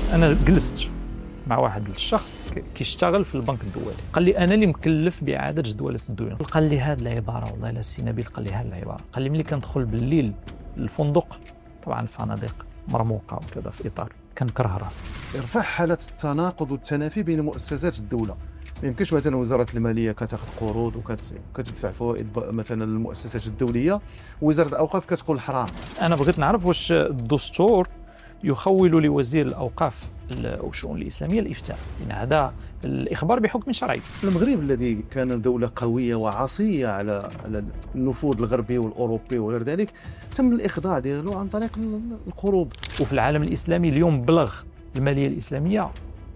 انا جلست مع واحد الشخص كيشتغل في البنك الدولي، قال لي انا اللي مكلف باعاده جدوله الديون. قال لي هذه العباره، والله الا سي نبيل قال لي هذه العباره، قال لي ملي كندخل بالليل للفندق، طبعا الفنادق مرموقه وكذا في اطار، كنكره راسي. ارفع حاله التناقض والتنافي بين مؤسسات الدوله. ما يمكنش مثلا وزاره الماليه كتاخذ قروض وكتدفع فوائد مثلا للمؤسسات الدوليه، ووزاره الاوقاف كتقول حرام. انا بغيت نعرف واش الدستور يخول لوزير الاوقاف والشؤون الاسلاميه الافتاء، لان هذا الاخبار بحكم شرعي. المغرب الذي كان دوله قويه وعصيه على النفوذ الغربي والاوروبي وغير ذلك، تم الاخضاع ديالو عن طريق القروض. وفي العالم الاسلامي اليوم بلغ الماليه الاسلاميه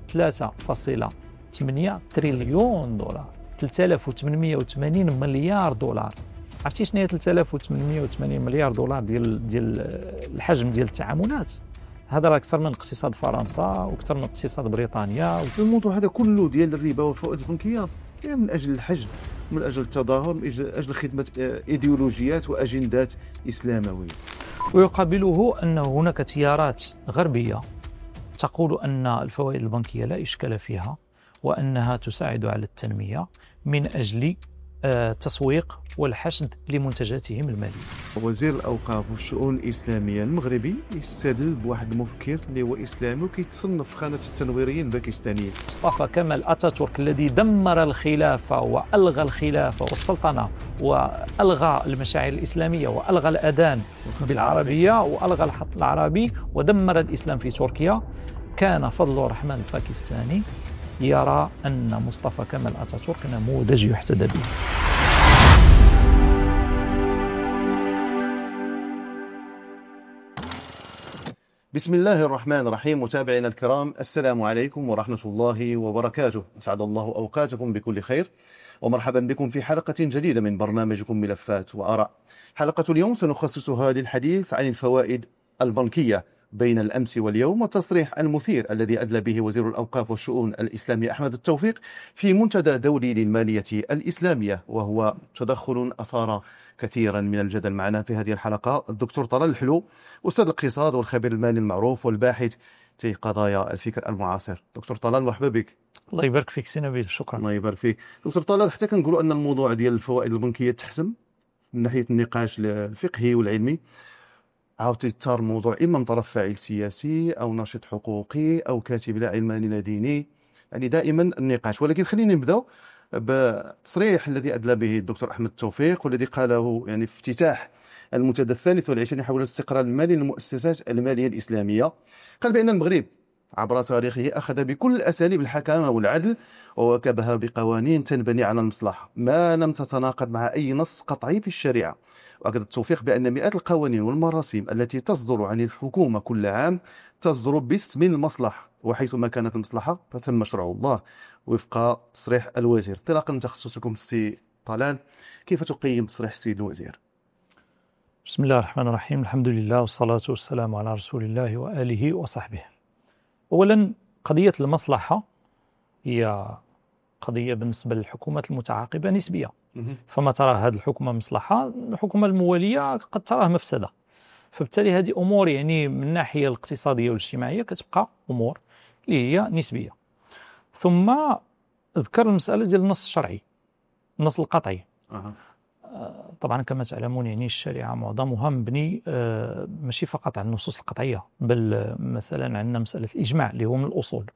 3.8 تريليون دولار، 3880 مليار دولار. عرفتي شنو هي 3880 مليار دولار ديال الحجم ديال التعاملات؟ هذا راه اكثر من اقتصاد فرنسا واكثر من اقتصاد بريطانيا. الموضوع هذا كله ديال الربا والفوائد البنكيه من اجل الحجم، من اجل التظاهر، من اجل خدمه ايديولوجيات واجندات اسلامويه. ويقابله ان هناك تيارات غربيه تقول ان الفوائد البنكيه لا اشكال فيها، وانها تساعد على التنميه من اجل التسويق والحشد لمنتجاتهم الماليه. وزير الاوقاف والشؤون الاسلاميه المغربي يستدل بواحد المفكر اللي هو اسلامي وكيتصنف في خانه التنويريين الباكستانيين. مصطفى كمال اتاتورك الذي دمر الخلافه والغى الخلافه والسلطنه والغى المشاعر الاسلاميه والغى الاذان بالعربيه والغى الخط العربي ودمر الاسلام في تركيا، كان فضل الرحمن الباكستاني يرى أن مصطفى كمال أتاتورك نموذج يحتذى به. بسم الله الرحمن الرحيم. متابعينا الكرام، السلام عليكم ورحمة الله وبركاته. أسعد الله أوقاتكم بكل خير، ومرحبا بكم في حلقة جديدة من برنامجكم ملفات وآراء. حلقة اليوم سنخصصها للحديث عن الفوائد البنكية بين الأمس واليوم، والتصريح المثير الذي أدلى به وزير الأوقاف والشؤون الإسلامية أحمد التوفيق في منتدى دولي للمالية الإسلامية، وهو تدخل أثار كثيرا من الجدل. معنا في هذه الحلقة الدكتور طلال الحلو، أستاذ الاقتصاد والخبير المالي المعروف والباحث في قضايا الفكر المعاصر. دكتور طلال مرحبا بك. الله يبارك فيك سي نبيل، شكرا. الله يبارك فيك. دكتور طلال، حتى كنقولوا أن الموضوع ديال الفوائد البنكية تحسم من ناحية النقاش الفقهي والعلمي، عاود يثار موضوع إما من طرف فاعل سياسي أو ناشط حقوقي أو كاتب لا علماني لا ديني، يعني دائما النقاش. ولكن خلينا نبدأ بالتصريح الذي أدلى به الدكتور أحمد التوفيق، والذي قاله يعني في افتتاح المنتدى 23 حول الاستقرار المالي للمؤسسات المالية الإسلامية. قال بأن المغرب عبر تاريخه أخذ بكل أساليب الحكامة والعدل وواكبها بقوانين تنبني على المصلحة ما لم تتناقض مع أي نص قطعي في الشريعة. وأكد التوفيق بأن مئات القوانين والمراسيم التي تصدر عن الحكومة كل عام تصدر باسم المصلحة، وحيثما كانت المصلحة فثم شرع الله وفق تصريح الوزير. انطلاقا من تخصصكم سي طلال، كيف تقيم تصريح السيد الوزير؟ بسم الله الرحمن الرحيم، الحمد لله والصلاة والسلام على رسول الله وآله وصحبه. أولا، قضية المصلحة هي قضية بالنسبة للحكومات المتعاقبة نسبية، فما ترى هذه الحكومة مصلحة، الحكومة الموالية قد تراه مفسدة. فبالتالي هذه أمور يعني من الناحية الاقتصادية والاجتماعية كتبقى أمور اللي هي نسبية. ثم ذكر المسألة ديال النص الشرعي، النص القطعي. طبعا كما تعلمون يعني الشريعة معظمها مبني ماشي فقط على النصوص القطعية، بل مثلا عندنا مسألة الإجماع اللي هو من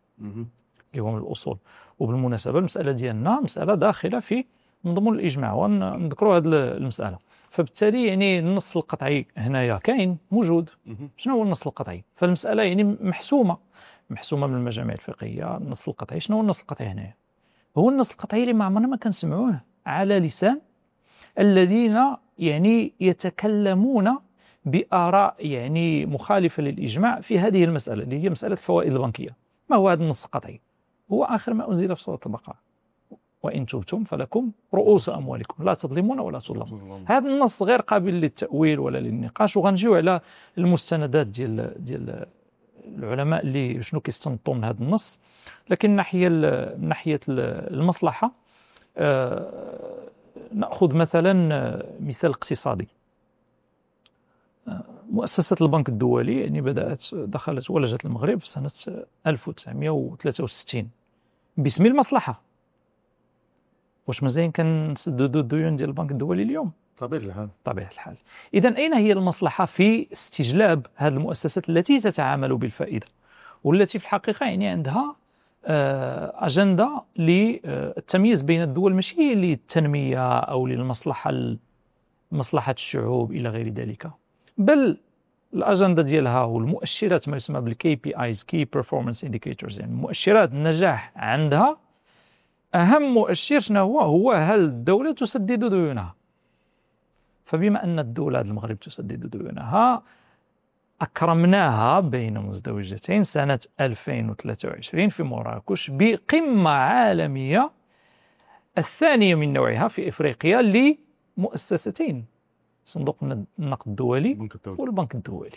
الأصول. وبالمناسبة المسألة ديالنا مسألة داخلة في من ضمن الإجماع، ونذكروا هذه المسألة. فبالتالي يعني النص القطعي هنايا كاين موجود. شنو هو النص القطعي؟ فالمسألة يعني محسومة من المجامع الفقهية. النص القطعي، شنو هو النص القطعي هنايا؟ هو النص القطعي اللي ما عمرنا ما كنسمعوه على لسان الذين يعني يتكلمون بآراء يعني مخالفة للإجماع في هذه المسألة اللي هي مسألة الفوائد البنكية. ما هو هذا النص القطعي؟ هو آخر ما أنزل في سورة البقرة: وإن تبتم فلكم رؤوس أموالكم لا تظلمون ولا تظلمون. هذا النص غير قابل للتأويل ولا للنقاش، وغنجيو على المستندات ديال العلماء اللي شنو كيستنبطوا من هذا النص. لكن من ناحية المصلحة، نأخذ مثلا مثال اقتصادي. مؤسسة البنك الدولي يعني دخلت ولجت المغرب في سنة 1963 باسم المصلحة. واش مزيان كنسددوا الديون ديال البنك الدولي اليوم؟ طبيعة الحال. طبيعة الحال. إذن أين هي المصلحة في استجلاب هذه المؤسسات التي تتعامل بالفائدة والتي في الحقيقة يعني عندها أجندة للتمييز بين الدول، ماشي للتنمية أو مصلحة الشعوب إلى غير ذلك، بل الأجندة ديالها والمؤشرات ما يسمى بالكي بي ايز كي بيرفورمانس انديكيتورز، يعني مؤشرات النجاح عندها. أهم مؤشر شنو هو هل الدولة تسدد ديونها. فبما أن الدولة المغرب تسدد ديونها أكرمناها بين مزدوجتين سنة 2023 في مراكش بقمة عالمية الثانية من نوعها في إفريقيا لمؤسستين، صندوق النقد الدولي والبنك الدولي.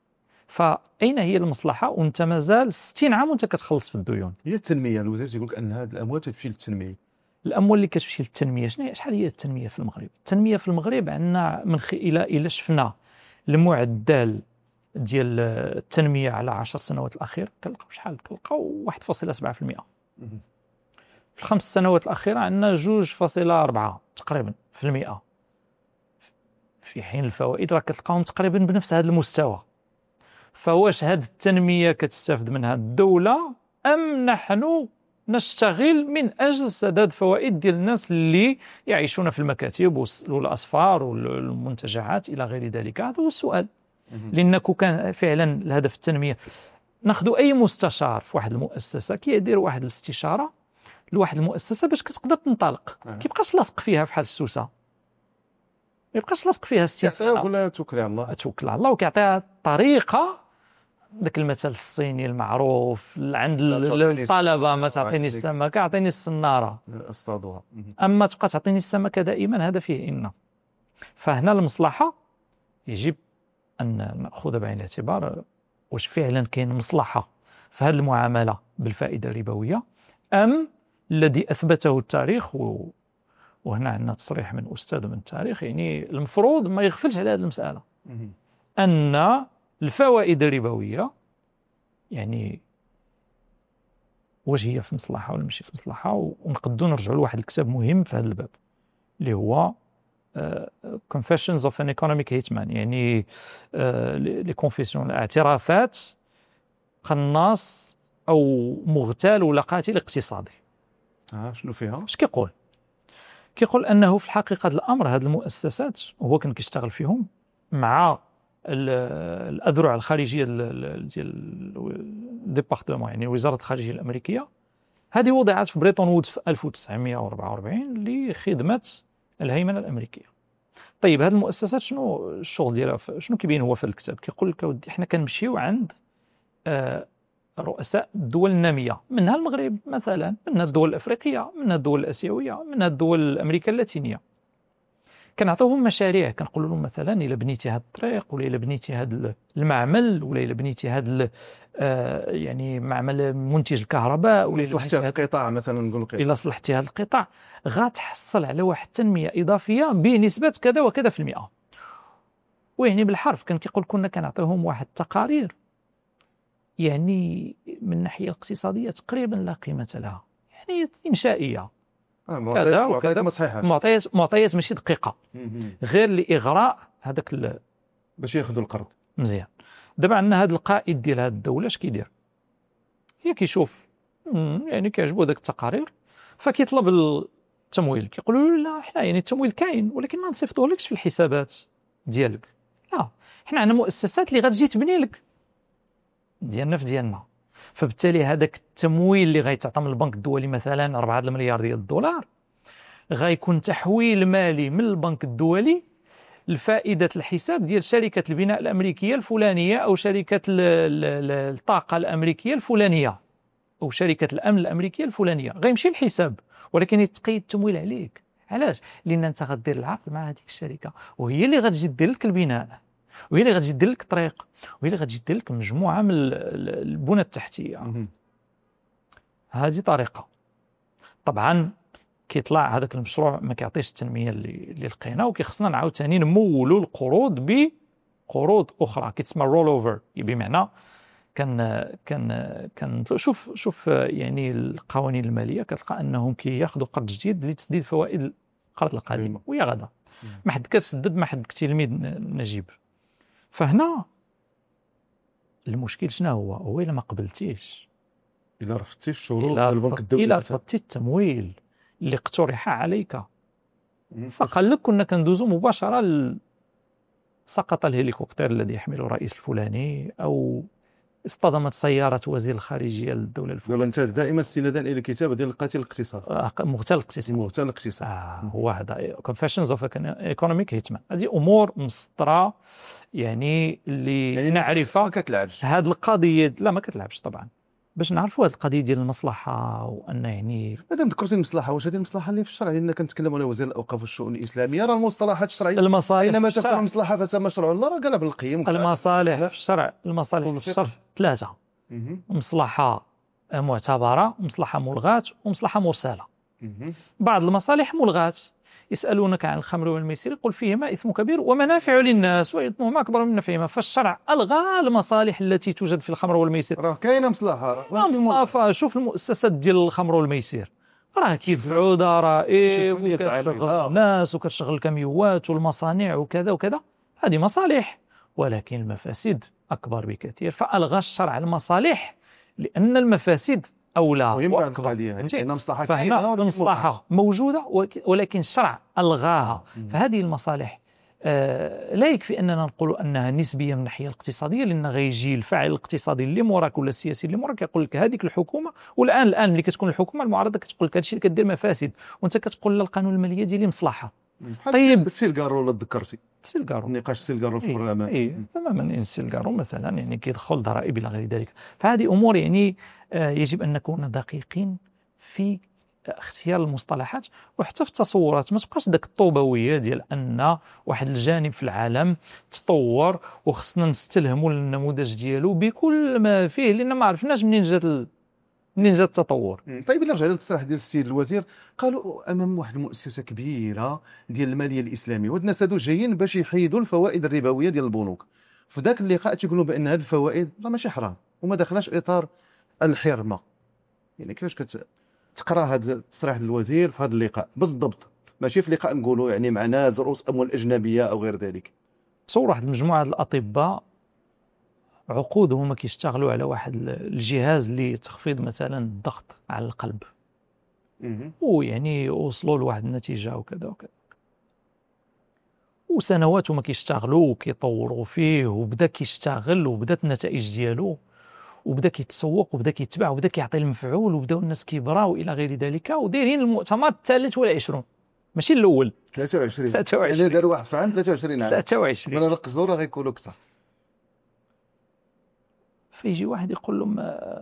فأين هي المصلحة وأنت مازال 60 عام وأنت كتخلص في الديون؟ هي التنمية. الوزير تيقول لك أن هذه الأموال تمشي للتنمية. الأموال اللي كتمشي للتنمية شحال هي التنمية في المغرب؟ التنمية في المغرب عندنا إلى شفنا المعدل ديال التنمية على 10 سنوات الأخيرة كنلقاو شحال؟ كنلقاو 1.7%. في ال5 سنوات الأخيرة عندنا 2.4 تقريبا في المئة، في حين الفوائد راه كتلقاهم تقريبا بنفس هذا المستوى. فواش هذه التنمية كتستافد منها الدولة أم نحن نشتغل من أجل سداد فوائد ديال الناس اللي يعيشون في المكاتب والأسفار والمنتجعات إلى غير ذلك؟ هذا هو السؤال. لأنك كان فعلا الهدف التنمية. ناخذ أي مستشار في واحد المؤسسة كيدير واحد الاستشارة لواحد المؤسسة باش كتقدر تنطلق، كيبقاش لاصق فيها بحال السوسة، ما يبقاش لاصق فيها استشارة ولا توكل على الله. توكل على الله وكيعطيها طريقة. ذاك المثل الصيني المعروف عند الطلبة: ما تعطيني السمكة اعطيني الصنارة اصطادوها. أما تبقى تعطيني السمكة دائما، هذا فيه إن. فهنا المصلحة يجب أن نأخذ بعين الاعتبار واش فعلا كاين مصلحة في هذه المعاملة بالفائدة الربوية، أم الذي أثبته التاريخ وهنا عندنا تصريح من أستاذ من التاريخ يعني المفروض ما يغفلش على هذه المسألة، أن الفوائد الربوية يعني واش هي في مصلحة ولا ماشي في مصلحة. ونقدروا نرجعوا لواحد الكتاب مهم في هذا الباب اللي هو Confessions of an Economic Hitman، يعني لي كونفيسيون، الاعترافات قناص أو مغتال ولا قاتل اقتصادي. شنو فيها؟ اش كيقول؟ كيقول أنه في الحقيقة الأمر هذه المؤسسات هو كان كيشتغل فيهم مع الأذرع الخارجية ديال الديبارتمون، يعني وزارة الخارجية الأمريكية. هذه وضعت في بريتون وودز في 1944 لخدمة الهيمنة الأمريكية. طيب هذه المؤسسات شنو الشغل ديالها؟ شنو كيبين هو في الكتاب؟ كيقول لك ودي احنا كنمشيو عند رؤساء الدول النامية، منها المغرب مثلا، منها الدول الأفريقية، منها الدول الآسيوية، منها الدول الأمريكا اللاتينية. كنعطيوهم مشاريع، كنقول لهم مثلا إلا بنيتي هذا الطريق، ولا إلا بنيتي هذا المعمل، ولا إلا بنيتي هذا يعني معمل منتج الكهرباء، ولا صلحتي هذا القطاع مثلا، نقول لك إلا صلحتي هذا القطاع غتحصل على واحد التنمية إضافية بنسبة كذا وكذا في المئة. ويعني بالحرف كان كيقول كنا كنعطيهم واحد التقارير يعني من الناحية الاقتصادية تقريبا لا قيمة لها، يعني إنشائية معطيات ماشي دقيقة، غير لإغراء هذاك باش ياخذوا القرض. مزيان. دابا عندنا هذا القائد ديال هذه الدولة اش كيدير؟ هي كيشوف يعني كيعجبو داك التقارير فكيطلب التمويل. كيقولوا له لا حنا يعني التمويل كاين ولكن ما نصيفطوهولكش في الحسابات ديالك، لا حنا عندنا مؤسسات اللي غتجي تبني لك ديالنا في ديالنا. فبالتالي هذاك التمويل اللي غيتعطى من البنك الدولي مثلا 4 مليار ديال الدولار غيكون تحويل مالي من البنك الدولي لفائدة الحساب ديال شركة البناء الأمريكية الفلانية أو شركة الطاقة الأمريكية الفلانية أو شركة الأمن الأمريكية الفلانية، غيمشي الحساب ولكن يتقيد التمويل عليك. علاش؟ لأن أنت غدير العقد مع هذيك الشركة وهي اللي غتجي دير لك البناء، وهي اللي غتجي دير لك الطريق، وهي اللي غتجي دير لك مجموعة من البنى التحتية. هذه طريقة. طبعا كيطلع هذاك المشروع ما كيعطيش التنمية اللي لقينا، وكيخصنا نعاود ثاني نمولوا القروض قروض اخرى كتسمى رول اوفر، بمعنى كان شوف يعني القوانين الماليه كتلقى انهم كياخذوا قرض جديد لتسديد فوائد القرض القديم ويا غدا ما حد كتسدد ما حد كتلميذ نجيب. فهنا المشكل شنو هو الا ما قبلتيش، الا رفضتي الشروط ديال البنك الدولي، الا رفضتي التمويل اللي اقترح عليك، فقال لك كنا كندوزو مباشره سقط الهليكوبتر الذي يحمل الرئيس الفلاني، او اصطدمت سيارة وزير الخارجية للدولة الفلانية. انت دائما استنادا الى الكتابة ديال القاتل الاقتصادي، مغتال الاقتصاد. هو هذا Confessions of Economic Hitman. هذه امور مسطرة يعني اللي نعرفها. ما كتلعبش هذه القضية، لا ما كتلعبش طبعا، باش نعرفوا هذه القضية ديال المصلحة، وان يعني مادام ذكرتي المصلحة، واش هذه المصلحة اللي في الشرع؟ لان كنتكلموا على وزير الاوقاف والشؤون الاسلامية، راه المصطلحات الشرعية اينما تكون المصلحة فتم شرع الله، راه قالها بالقيم. المصالح في الشرع، المصالح في الشرع 3: مصلحة معتبرة، مصلحة ملغاة، ومصلحة مرسلة. بعض المصالح ملغاة، يسألونك عن الخمر والميسر قل فيهما إثم كبير ومنافع للناس وإثمهما أكبر من نفعهما. فالشرع ألغى المصالح التي توجد في الخمر والميسر. راه كاينة مصلحة، شوف المؤسسات ديال الخمر والميسر راه كيدفعوا ضرائب وكتشغل الناس وكتشغل الكاميوات والمصانع وكذا وكذا، هذه مصالح، ولكن المفاسد أكبر بكثير. فألغى الشرع المصالح لأن المفاسد أولى وأكبر. فهنا المصلحة موجودة ولكن الشرع ألغاها. فهذه المصالح لا يكفي أننا نقول أنها نسبية من الناحية الاقتصادية، لأن غيجي الفاعل الاقتصادي اللي موراك ولا السياسي اللي موراك يقول لك هذيك الحكومة، والآن ملي كتكون الحكومة المعارضة كتقول لك هذا الشيء اللي كدير مفاسد، وأنت كتقول لا القانون المالية ديالي مصلحة. طيب السيلغارو اللي ذكرتي، السيلغارو، نقاش السيلغارو في البرلمان تماما. السيلغارو مثلا يعني كيدخل ضرائب الى غير ذلك. فهذه امور يعني يجب ان نكون دقيقين في اختيار المصطلحات، وحتى في التصورات ما تبقاش داك الطوبويه ديال ان واحد الجانب في العالم تطور وخصنا نستلهموا النموذج ديالو بكل ما فيه، لان ما عرفناش منين جا التطور. طيب الا رجعنا للتصريح ديال السيد الوزير، قالوا امام واحد المؤسسه كبيره ديال الماليه الاسلاميه، وهاد الناس هادو جايين باش يحيدوا الفوائد الربويه ديال البنوك. في ذاك اللقاء تيقولوا بان هاد الفوائد راه ماشي حرام وما داخلاش اطار الحرمه. يعني كيفاش كتقرا هذا التصريح ديال الوزير في هذا اللقاء بالضبط؟ ماشي في لقاء نقولوا يعني معناه رؤوس اموال اجنبيه او غير ذلك. تصور واحد المجموعه الاطباء عقود هما كيشتغلوا على واحد الجهاز لتخفيض مثلا الضغط على القلب، ويعني وصلوا لواحد النتيجه وكذا وكذا، وسنوات هما كيشتغلوا وكيطوروا فيه، وبدا كيشتغل وبدات النتائج ديالو، وبدا كيتسوق وبدا كيتباع وبدا كيعطي المفعول، وبداو الناس كيبراو الى غير ذلك، ودايرين المؤتمر الثالث والعشرون ماشي الاول 23 يعني داروا واحد في عام 23 عام 23 انا ركزوا راه غيكونوا اكثر. فيجي واحد يقول لهم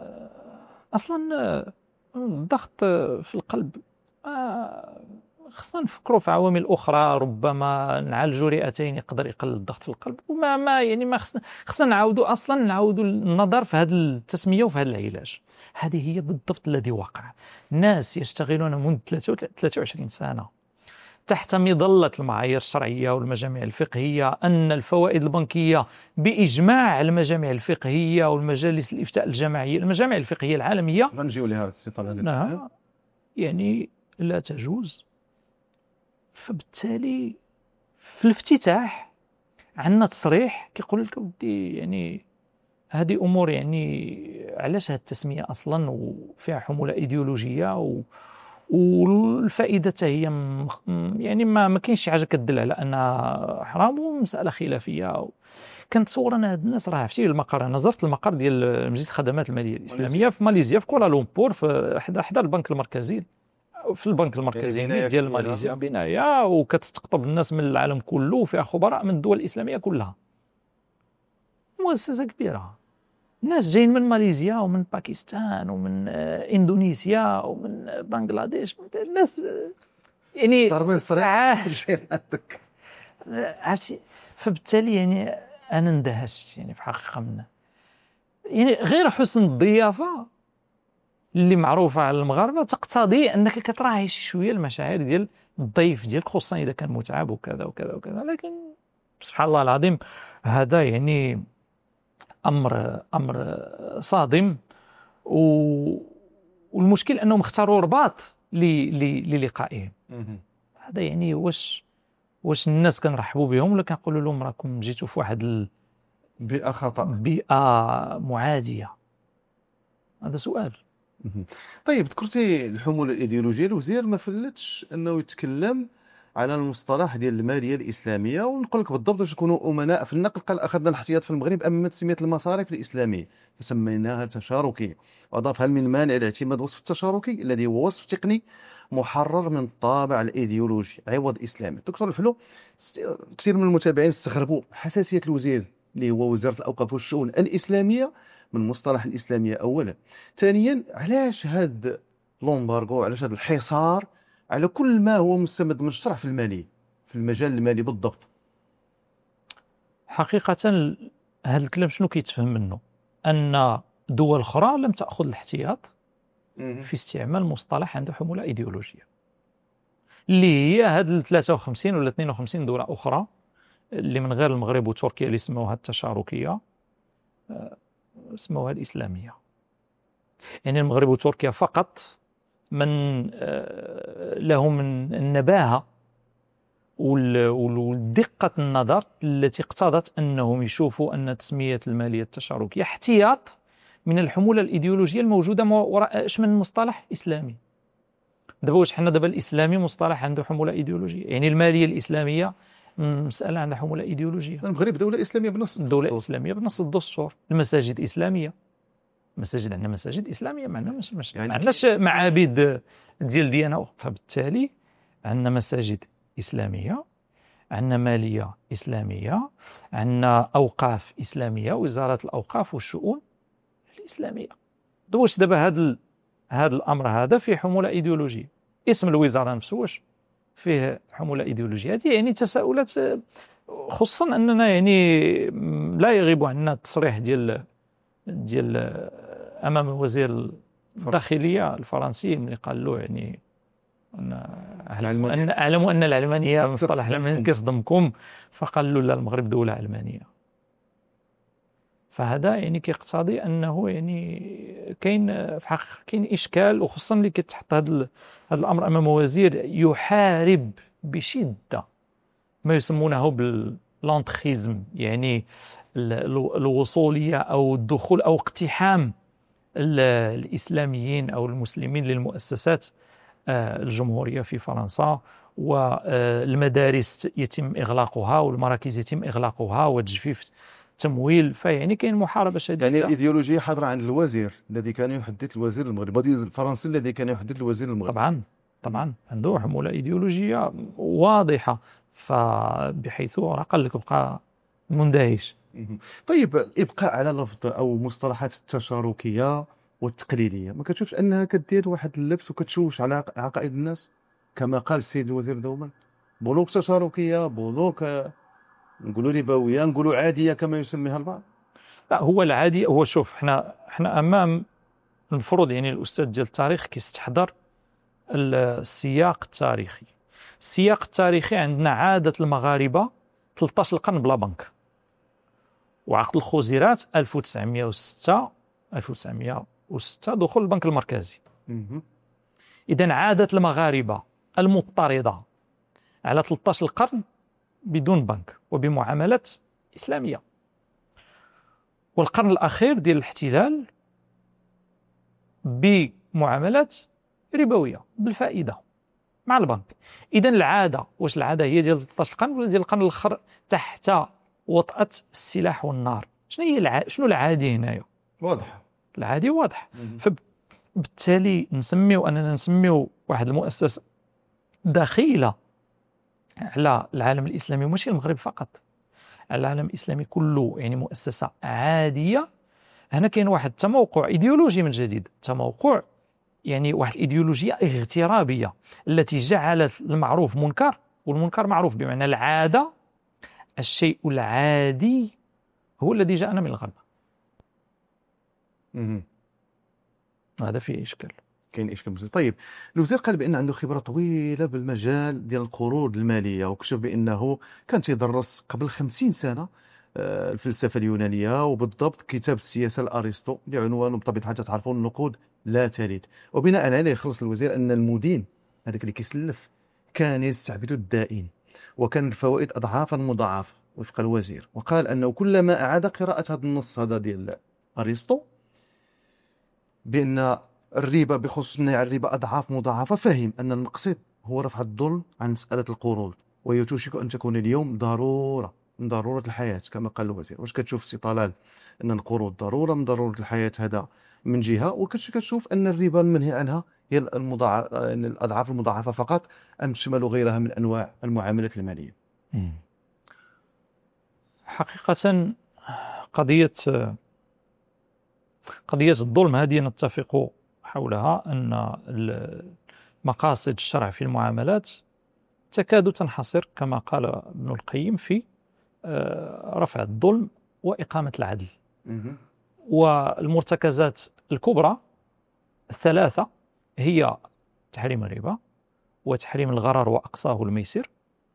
اصلا الضغط في القلب خصنا نفكروا في عوامل اخرى، ربما نعالجوا رئتين يقدر يقلل الضغط في القلب، وما يعني ما خصنا نعاودوا النظر في هذه التسميه وفي هذا العلاج. هذه هي بالضبط الذي وقع. ناس يشتغلون منذ 23 سنه تحت مظلة المعايير الشرعية والمجامع الفقهية أن الفوائد البنكية بإجماع المجامع الفقهية والمجالس الإفتاء الجماعية، المجامع الفقهية العالمية، غنجيو لها نعم، يعني لا تجوز. فبالتالي في الافتتاح عندنا تصريح كيقول لك ودي يعني هذه أمور يعني علاش هذه التسمية أصلا وفيها حمولة إيديولوجية والفائدة هي يعني ما كاينش شي حاجة كتدل على أنها حرام، ومسألة خلافية. كنتصور أن هاد الناس راه عرفتي المقر، أنا زرت المقر ديال مجلس الخدمات المالية الإسلامية في ماليزيا في كوالالمبور، في حدا البنك المركزي، في البنك المركزي ديال ماليزيا، بناية وكتستقطب الناس من العالم كله وفيها خبراء من الدول الإسلامية كلها، مؤسسة كبيرة. الناس جايين من ماليزيا ومن باكستان ومن اندونيسيا ومن بنغلاديش، الناس يعني عرفتي. فبالتالي يعني انا اندهشت يعني في حقيقه منه، يعني غير حسن الضيافه اللي معروفه على المغاربه تقتضي انك كتراعي شي شويه المشاعر ديال الضيف ديالك، خصوصا اذا كان متعب وكذا وكذا وكذا. لكن سبحان الله العظيم هذا يعني أمر صادم، والمشكل أنهم اختاروا رباط للقائهم. هذا يعني واش الناس كنرحبوا بهم ولا كنقولوا لهم راكم جيتوا في واحد بيئة خطأ، بيئة معادية؟ هذا سؤال. طيب ذكرتي الحمولة الإيديولوجية، الوزير ما فلتش أنه يتكلم على المصطلح ديال المالية الإسلامية، ونقول لك بالضبط باش نكونوا أمناء في النقل. قال أخذنا الاحتياط في المغرب أمام تسمية المصارف الإسلامية فسميناها تشاركية، وأضاف: هل من مانع لاعتماد وصف التشاركي الذي هو وصف تقني محرر من الطابع الإيديولوجي عوض إسلامي. دكتور الحلو، كثير من المتابعين استغربوا حساسية الوزير اللي هو وزارة الأوقاف والشؤون الإسلامية من مصطلح الإسلامية أولا. ثانيا، علاش هاد لومبارغو، علاش هاد الحصار على كل ما هو مستمد من الشرع في المالية، في المجال المالي بالضبط؟ حقيقة هذا الكلام شنو كيتفهم منه؟ أن دول أخرى لم تأخذ الاحتياط في استعمال مصطلح عنده حمولة إيديولوجية، اللي هي هاد 53 ولا 52 دولة أخرى اللي من غير المغرب وتركيا اللي سموها التشاركية سموها الإسلامية. يعني المغرب وتركيا فقط من لهم النباهة والدقة النظر التي اقتضت أنهم يشوفوا أن تسمية المالية التشاركية احتياط من الحمولة الإيديولوجية الموجودة وراء اش من مصطلح إسلامي. دابا واش حنا دابا الإسلامي مصطلح عنده حمولة إيديولوجية؟ يعني المالية الإسلامية مسألة عندها حمولة إيديولوجية. المغرب دولة إسلامية بنص الدستور. دولة إسلامية بنص الدستور. المساجد إسلامية، عندنا مساجد إسلامية، ما عندناش معابد ديال ديانة، فبالتالي عندنا مساجد إسلامية، عندنا مالية إسلامية، عندنا أوقاف إسلامية، وزارة الأوقاف والشؤون الإسلامية. واش دابا هذا الأمر هذا فيه حمولة إيديولوجية؟ اسم الوزارة نفسه واش فيه حمولة إيديولوجية؟ هذه يعني تساؤلات، خصوصا أننا يعني لا يغيب عنا التصريح ديال أمام وزير الداخلية الفرنسي اللي قال له يعني أن أعلم أن العلمانية مصطلح علماني كيصدمكم، فقال له لا، المغرب دولة علمانية. فهذا يعني كيقتضي أنه يعني كاين في حقيقة كاين إشكال، وخصوصا اللي كيتحط هذا الأمر أمام وزير يحارب بشدة ما يسمونه باللانتخيزم، يعني الوصولية أو الدخول أو اقتحام الإسلاميين أو المسلمين للمؤسسات الجمهورية في فرنسا، والمدارس يتم إغلاقها والمراكز يتم إغلاقها وتجفيف تمويل. فيعني كاين محاربة شديدة. يعني الإيديولوجية حاضرة عند الوزير الذي كان يحدث الوزير المغربي، الفرنسي الذي كان يحدث الوزير المغربي. طبعا عنده حمولة إيديولوجية واضحة، فبحيث قال لك بقى مندهش. طيب، الإبقاء على لفظ أو مصطلحات التشاركية والتقليدية، ما كتشوفش أنها كدير واحد اللبس وكتشوش على عقائد الناس؟ كما قال السيد الوزير دوما، بنوك تشاركية، بنوك نقولوا ربوية، نقولوا عادية كما يسميها البعض. لا، هو العادي هو، شوف، احنا أمام المفروض يعني الأستاذ ديال التاريخ كيستحضر السياق التاريخي. السياق التاريخي عندنا عادة المغاربة 13 القرن بلا بنك، وعقد الخزيرات 1906 دخول البنك المركزي. إذن عادة المغاربة المضطردة على 13 القرن بدون بنك وبمعاملات إسلامية، والقرن الأخير ديال الاحتلال بمعاملات ربوية بالفائدة مع البنك. إذن العادة، واش العادة هي ديال 13 القرن ولا ديال القرن الآخر تحت وطأة السلاح والنار؟ شنو العادي هنايا؟ واضح، العادي واضح. فبالتالي نسميو واحد المؤسسة دخيلة على العالم الإسلامي، وماشي المغرب فقط، على العالم الإسلامي كله، يعني مؤسسة عادية. هنا كاين واحد التموقع إيديولوجي من جديد، تموقع يعني واحد الإيديولوجية اغترابية التي جعلت المعروف منكر والمنكر معروف، بمعنى العادة، الشيء العادي هو الذي جاءنا من الغرب. هذا فيه إشكال، كاين إشكال بزاف. طيب، الوزير قال بأن عنده خبرة طويلة بالمجال ديال القروض المالية، وكشف بأنه كان تيدرس قبل 50 سنة الفلسفة اليونانية، وبالضبط كتاب السياسة لأرسطو اللي عنوانه بطبيعة الحال تعرفون النقود لا تلد. وبناء عليه خلص الوزير أن المدين هذاك اللي كيسلف كان يستعبد الدائن، وكان الفوائد أضعافا مضاعفة وفق الوزير. وقال أنه كلما أعاد قراءة هذا النص هذا ديال أرسطو بأن الربا بخصوص الربا أضعاف مضاعفة، فهم أن المقصد هو رفع الظلم عن مسألة القروض، وهي توشك أن تكون اليوم ضرورة من ضرورة الحياة كما قال الوزير. واش كتشوف سي طلال أن القروض ضرورة من ضرورة الحياة هذا من جهة، وكتشوف أن الربا المنهي عنها هي الأضعاف المضاعفة فقط، أم تشمل غيرها من أنواع المعاملات المالية؟ حقيقة قضية الظلم هذه نتفق حولها، أن مقاصد الشرع في المعاملات تكاد تنحصر كما قال ابن القيم في رفع الظلم وإقامة العدل. والمرتكزات الكبرى الثلاثة هي تحريم الربا، وتحريم الغرر وأقصاه الميسر،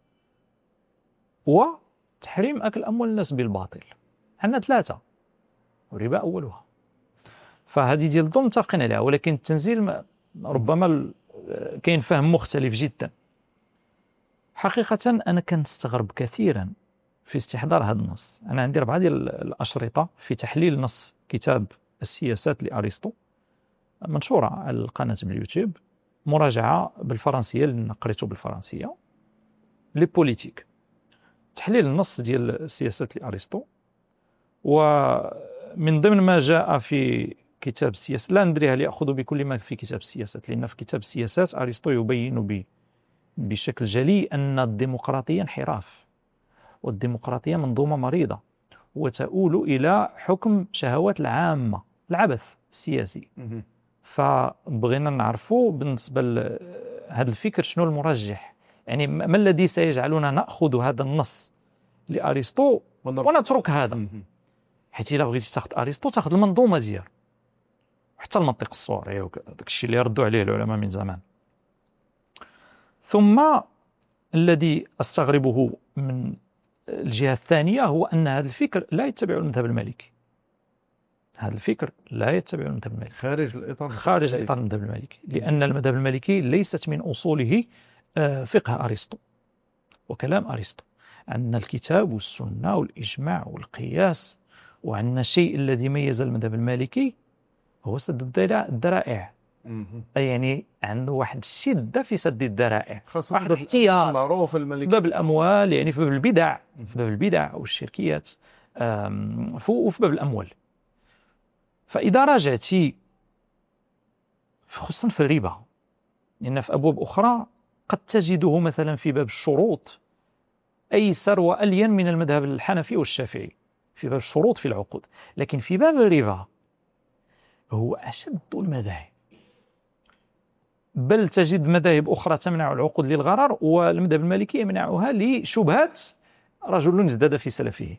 وتحريم أكل أموال الناس بالباطل. عندنا ثلاثة والربا أولها. فهذه ديال الظلم متفقين عليها، ولكن التنزيل ربما كاين فهم مختلف جدا. حقيقة أنا كنستغرب كثيرا في استحضار هذا النص. أنا عندي 4 ديال الأشرطة في تحليل نص كتاب السياسات لأرسطو منشورة على القناة باليوتيوب، مراجعة بالفرنسية لأن قريته بالفرنسية، لي بوليتيك، تحليل النص ديال السياسات لأرسطو. ومن ضمن ما جاء في كتاب السياسات، لا ندري هل يأخذ بكل ما في كتاب السياسات، لأن في كتاب السياسات أرسطو يبين بشكل جلي أن الديمقراطية انحراف، والديمقراطية منظومة مريضة وتؤول إلى حكم شهوات العامة، العبث السياسي. فبغينا نعرفوا بالنسبة لهذا الفكر شنو المرجح، يعني ما الذي سيجعلنا نأخذ هذا النص لأرسطو ونترك هذا. حيث إلا بغيتي تاخذ أرسطو تاخذ المنظومة ديالو، حتى المنطق الصوري وكذا، داك الشيء اللي ردوا عليه العلماء من زمان. ثم الذي أستغربه من الجهة الثانية هو أن هذا الفكر لا يتبع المذهب المالكي. هذا الفكر لا يتبع المذهب المالكي، خارج الإطار المذهب المالكي، لأن المذهب المالكي ليست من أصوله فقه أرسطو وكلام أرسطو. عندنا الكتاب والسنة والإجماع والقياس، وعندنا الشيء الذي ميز المذهب المالكي هو سد الذرائع. يعني عنده واحد الشدة في سد الذرائع، واحد احتياط معروف المالكي في باب الأموال، يعني في باب البدع والشركيات، وفي باب الأموال. فإذا راجعتي خصوصا في الربا، لأن في أبواب أخرى قد تجده مثلا في باب الشروط أيسر وألين من المذهب الحنفي والشافعي في باب الشروط في العقود، لكن في باب الربا هو أشد المذاهب، بل تجد مذاهب أخرى تمنع العقود للغرر، والمذهب المالكي يمنعها لشبهات رجل ازداد في سلفه،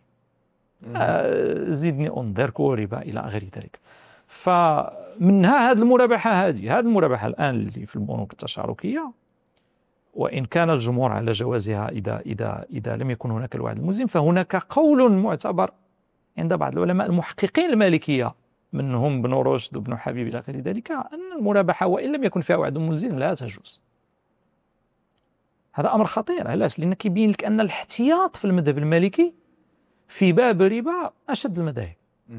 زدني أنظرك وربا إلى غير ذلك. فمنها هذه المرابحة الآن اللي في البنوك التشاركية، وإن كان الجمهور على جوازها إذا لم يكن هناك الوعد الملزم، فهناك قول معتبر عند بعض العلماء المحققين المالكية منهم ابن رشد وابن حبيب إلى غير ذلك، أن المرابحة وإن لم يكن فيها وعد ملزم لا تجوز. هذا أمر خطير. علاش؟ لأن كيبين لك أن الاحتياط في المذهب المالكي في باب الربا أشد المذاهب.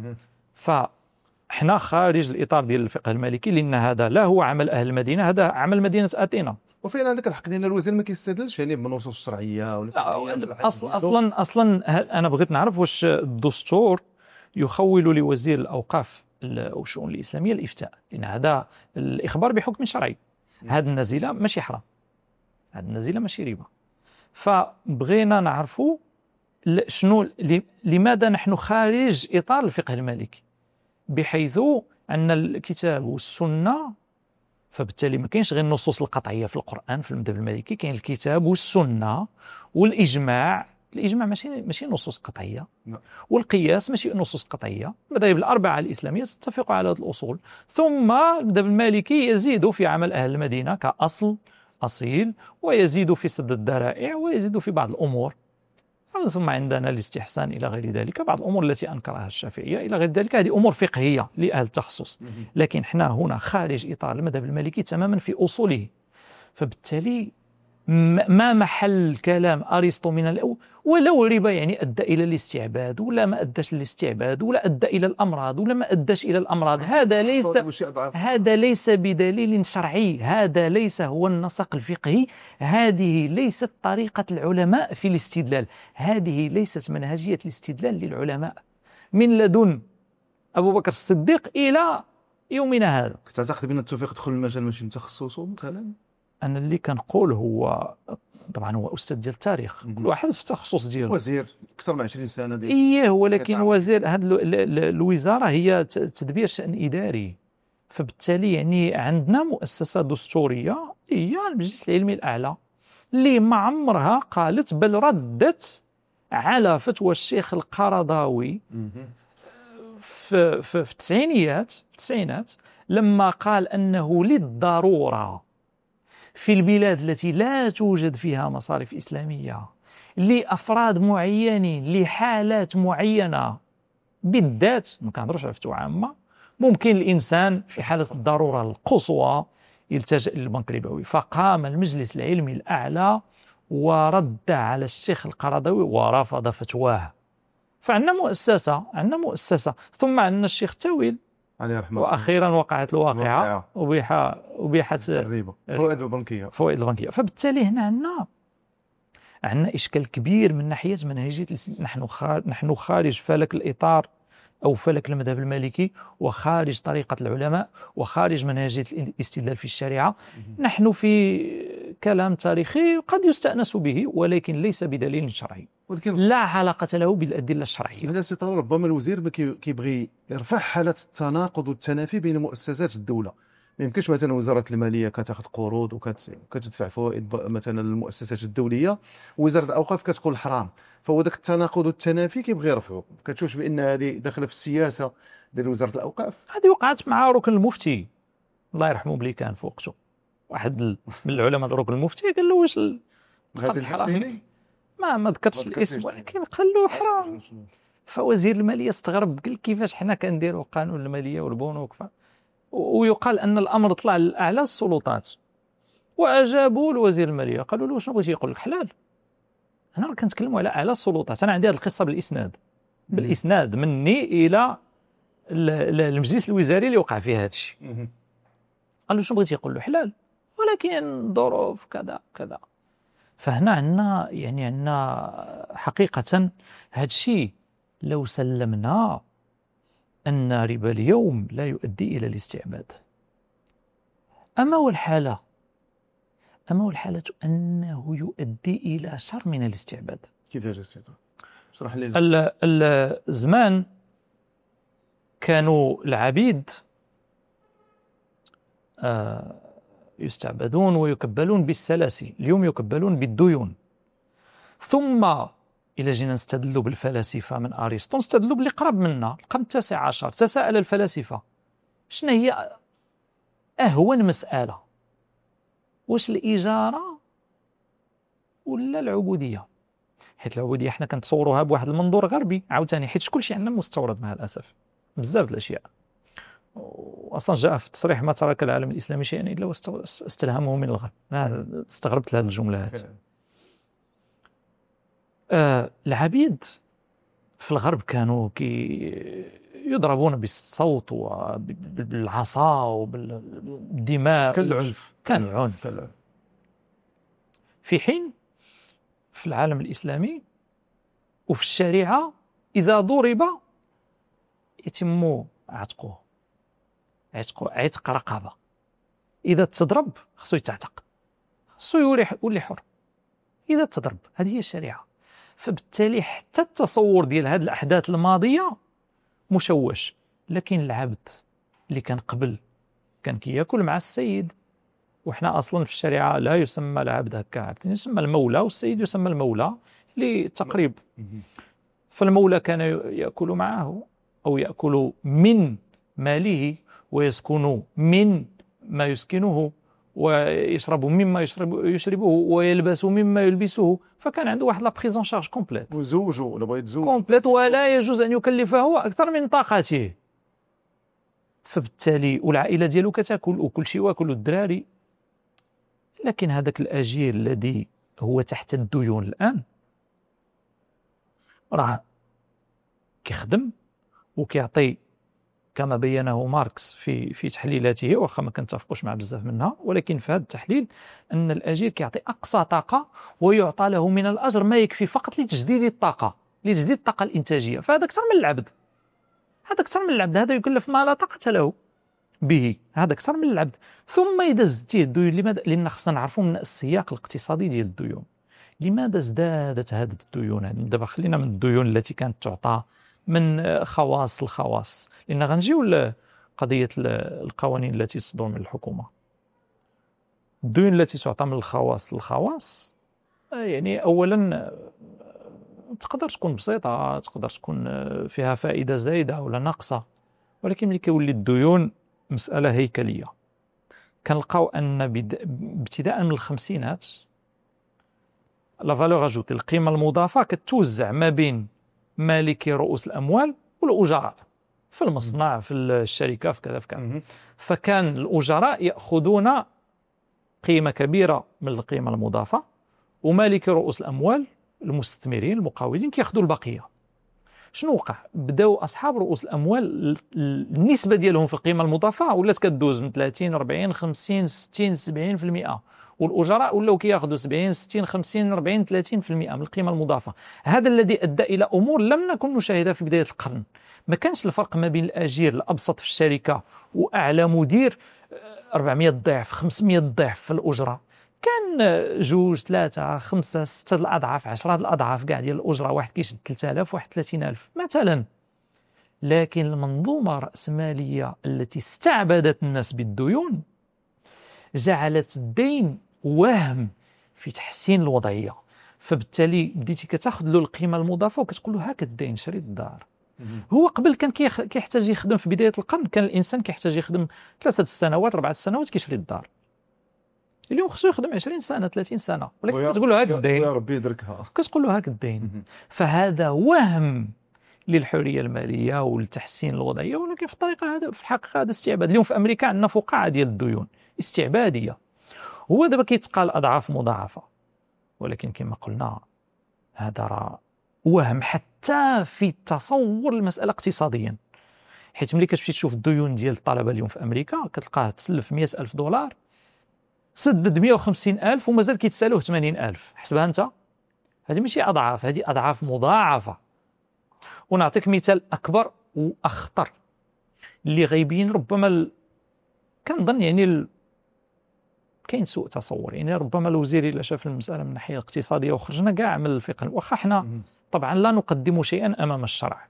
فإحنا خارج الإطار ديال الفقه المالكي، لأن هذا لا هو عمل أهل المدينة، هذا عمل مدينة أثينا. وفين عندك الحق ديال الوزير ما كيستدلش يعني بنصوص الشرعية ولا أصلا أنا بغيت نعرف واش الدستور يخول لوزير الأوقاف أو الشؤون الإسلامية الإفتاء، لأن هذا الإخبار بحكم شرعي. هذه النزيلة ماشي حرام، هذه النزيلة ماشي ربا. فبغينا نعرفوا شنو لماذا نحن خارج إطار الفقه المالكي، بحيث أن الكتاب والسنة، فبالتالي ما كاينش غير النصوص القطعية في القرآن في المذهب المالكي، كاين الكتاب والسنة والإجماع. الإجماع ماشي نصوص قطعية، والقياس ماشي نصوص قطعية. المذاهب الأربعة الإسلامية تتفق على هذه الأصول، ثم المذهب المالكي يزيد في عمل أهل المدينة كأصل أصيل، ويزيد في سد الذرائع، ويزيد في بعض الأمور. ثم عندنا الاستحسان إلى غير ذلك، بعض الأمور التي أنكرها الشافعية إلى غير ذلك، هذه أمور فقهية لأهل التخصص، لكن احنا هنا خارج إطار المذهب المالكي تماما في أصوله. فبالتالي ما محل كلام أرسطو من الأول، ولو الربا يعني أدى إلى الاستعباد ولا ما أداش للاستعباد، ولا أدى إلى الأمراض ولا ما أداش إلى الأمراض، هذا ليس بدليل شرعي، هذا ليس هو النسق الفقهي، هذه ليست طريقة العلماء في الاستدلال، هذه ليست منهجية الاستدلال للعلماء من لدن أبو بكر الصديق إلى يومنا هذا. تعتقد بأن التوفيق يدخل المجال ماشي تخصصه مثلا؟ أنا اللي كنقول هو طبعا هو أستاذ ديال التاريخ، كل واحد في التخصص ديالو، وزير أكثر من 20 سنة ديال إيه، ولكن وزير هذه الوزارة هي تدبير شأن إداري، فبالتالي يعني عندنا مؤسسة دستورية هي المجلس العلمي الأعلى اللي ما عمرها قالت بل ردت على فتوى الشيخ القرضاوي في التسعينات لما قال أنه للضرورة في البلاد التي لا توجد فيها مصارف إسلامية لأفراد معينين لحالات معينة بالذات، ما كنهضروش على فتوى عامة، ممكن الإنسان في حالة الضرورة القصوى يلتجئ للبنك الربوي. فقام المجلس العلمي الأعلى ورد على الشيخ القرضاوي ورفض فتواه. فعندنا مؤسسة، ثم عندنا الشيخ التاويل عليه رحمه الله، وأخيرا وقعت الواقعة وبيحت الربا، فوائد البنكية. فبالتالي هنا عندنا إشكال كبير من ناحية منهجية. نحن خارج فلك الإطار أو فلك المذهب المالكي، وخارج طريقة العلماء، وخارج منهجية الاستدلال في الشريعة. نحن في كلام تاريخي قد يستأنس به، ولكن ليس بدليل شرعي، لا علاقة له بالأدلة الشرعية. ربما الوزير كيبغي يرفع حالة التناقض والتنافي بين مؤسسات الدولة. ما يمكنش مثلا وزارة المالية كتاخذ قروض وكتدفع فوائد مثلا للمؤسسات الدولية، ووزارة الأوقاف كتقول حرام. فهو ذاك التناقض والتنافي كيبغي يرفعه. كتشوفش بأن هذه داخلة في السياسة ديال وزارة الأوقاف؟ هذه وقعت مع ركن المفتي الله يرحمه بلي كان في وقته، واحد من العلماء ركن المفتي قال له واش غازي الحسيني، ما ذكرتش الاسم، ولكن قال له حرام. فوزير المالية استغرب، قال كيفاش حنا كنديروا قانون المالية والبنوك، ويقال أن الأمر طلع لأعلى السلطات، وأجابوا لوزير المالية قالوا له شنو بغيتي يقول لك حلال. هنا كنتكلموا على أعلى السلطات، أنا عندي هذه القصة بالإسناد مني إلى المجلس الوزاري اللي وقع فيه هذا الشيء. قال له شنو بغيتي يقول له حلال، ولكن ظروف كذا كذا. فهنا عندنا حقيقة هذا الشيء لو سلمنا أن ربا اليوم لا يؤدي إلى الاستعباد، أما والحالة أنه يؤدي إلى شر من الاستعباد. كيفاش يا سيدي؟ اشرح لي. الزمان كانوا العبيد يستعبدون ويكبلون بالسلاسل، اليوم يكبلون بالديون. ثم إلى جينا نستدلوا بالفلاسفة من أرسطو، نستدلوا باللي قرب منا القرن 19، تساءل الفلاسفة شنو هي أهون مسألة، واش الإجارة ولا العبودية؟ حيت العبودية حنا كنتصوروها بواحد المنظور غربي عاوتاني، حيت كلشي عندنا مستورد مع الأسف، بزاف الأشياء. وأصلا جاء في التصريح ما ترك العالم الإسلامي شيئا إلا واستلهمه من الغرب. أنا استغربت لهذه الجملة. العبيد في الغرب كانوا يضربون بالصوت وبالعصا وبالدماء، كان العنف. في حين في العالم الإسلامي وفي الشريعة إذا ضرب يتم عتق رقبة، إذا تضرب خصو يتعتق، خصو يولي حر إذا تضرب. هذه هي الشريعة. فبالتالي حتى التصور ديال هذه الأحداث الماضية مشوش. لكن العبد اللي كان قبل كان كياكل مع السيد، وإحنا أصلا في الشريعة لا يسمى العبد هكا عبد، يسمى المولى، والسيد يسمى المولى لتقريب. فالمولى كان يأكل معه أو يأكل من ماله ويسكن من ما يسكنه ويشرب مما يشربه ويلبس مما يلبسه، فكان عنده واحد لا بريزون شارج كومبليت وزوجه ولا بغى يتزوج كومبليت، ولا يجوز أن يكلفه أكثر من طاقته. فبالتالي والعائلة ديالو كتاكل وكل شيء واكل الدراري. لكن هذاك الأجير الذي هو تحت الديون الآن راه كيخدم وكيعطي كما بينه ماركس في تحليلاته، واخا ما كنتفقوش مع بزاف منها، ولكن في هذا التحليل أن الأجير كيعطي أقصى طاقة ويعطى له من الأجر ما يكفي فقط لتجديد الطاقة الإنتاجية. فهذا أكثر من العبد، هذا يكلف ما لا طاقة له به، هذا أكثر من العبد. ثم إذا زدتيه الديون، لماذا؟ لأن خصنا نعرفوا من السياق الاقتصادي ديال الديون لماذا ازدادت هذه الديون. دابا خلينا من الديون التي كانت تعطى من خواص الخواص، لأن غنجيو لقضية القوانين التي تصدر من الحكومة. الديون التي تعطى من الخواص يعني أولا تقدر تكون بسيطة، تقدر تكون فيها فائدة زايدة ولا ناقصة، ولكن ملي كيولي الديون مسألة هيكلية، كنلقاو أن ابتداء من الخمسينات لا فالور اجوتي، القيمة المضافة كتوزع ما بين مالكي رؤوس الأموال والأجراء في المصنع، في الشركة، في كذا في كذا. فكان الأجراء يأخذون قيمة كبيرة من القيمة المضافة، ومالكي رؤوس الأموال المستثمرين المقاولين كياخذوا البقية. شنو وقع؟ بداو أصحاب رؤوس الأموال النسبة ديالهم في القيمة المضافة ولات كدوز من 30 40 50 60 70%، والأجراء ولاو كياخذوا 70 60 50 40 30% من القيمة المضافة. هذا الذي أدى إلى أمور لم نكن نشاهدها في بداية القرن. ما كانش الفرق ما بين الأجير الأبسط في الشركة وأعلى مدير 400 ضعف 500 ضعف في الأجرة، كان 2 3 5 6 الأضعاف 10 الأضعاف كاع ديال الأجرة، واحد كيشد 3000 واحد 30000 مثلا. لكن المنظومة الرأسمالية التي استعبدت الناس بالديون جعلت الدين وهم في تحسين الوضعية. فبالتالي بديتي كتاخذ له القيمة المضافة وكتقول له هاك الدين شريت الدار. هو قبل كان كيحتاج يخدم، في بداية القرن كان الإنسان كيحتاج يخدم 3 سنوات 4 سنوات كيشري الدار. اليوم خصو يخدم 20 سنة 30 سنة، ولكن كتقول له هاك الدين، يا ربي يدركها، كتقول له هاك الدين. فهذا وهم للحرية المالية ولتحسين الوضعية، ولكن في الطريقة هذا في الحقيقة هذا استعباد. اليوم في أمريكا عندنا فقاعة ديال الديون استعبادية، هو دابا كيتقال أضعاف مضاعفة، ولكن كما قلنا هذا راه وهم حتى في تصور المسألة اقتصاديا. حيث ملي كتمشي تشوف الديون ديال الطلبة اليوم في أمريكا كتلقاه تسلف 100,000 دولار، سدد 150,000 ومازال كيتسالوه 80,000. حسبها أنت، هذه ماشي أضعاف، هذه أضعاف مضاعفة. ونعطيك مثال أكبر وأخطر اللي غيبين ربما كنظن يعني كاين سوء تصور. يعني ربما الوزير إلا شاف المسألة من الناحية الاقتصادية وخرجنا كاع من الفقه، واخا حنا طبعا لا نقدم شيئا أمام الشرع،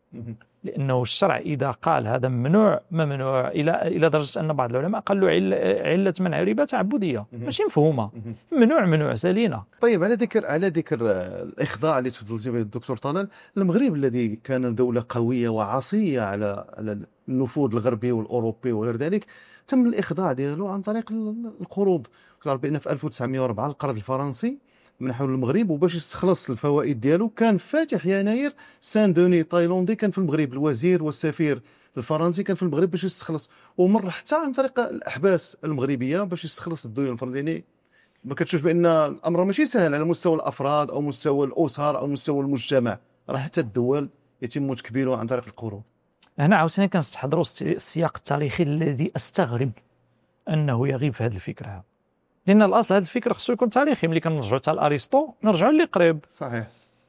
لأنه الشرع إذا قال هذا ممنوع ممنوع إلى درجة أن بعض العلماء قالوا علة منع الربا تعبدية، ماشي مفهومة. ممنوع سالينا. طيب على ذكر الإخضاع اللي تفضلتي به الدكتور طلال، المغرب الذي كان دولة قوية وعصية على النفوذ الغربي والأوروبي وغير ذلك، تم الإخضاع ديالو عن طريق القروض. تعرف بأن في 1904 القرض الفرنسي منحوا للمغرب، وباش يستخلص الفوائد ديالو كان فاتح يناير سان دوني تايلاندي كان في المغرب، الوزير والسفير الفرنسي كان في المغرب باش يستخلص، ومر حتى عن طريق الأحباس المغربية باش يستخلص الديون الفرنسية. يعني ما كتشوف بأن الأمر ماشي سهل على مستوى الأفراد أو مستوى الأسر أو مستوى المجتمع، راه حتى الدول يتم تكبيرها عن طريق القروض. هنا عاوتاني كنستحضروا السياق التاريخي الذي أستغرب أنه يغيب في هذه الفكرة، لأن الأصل هذه الفكرة خصو يكون تاريخي. ملي كنرجعوا حتى لأرسطو نرجعوا اللي قريب. صحيح.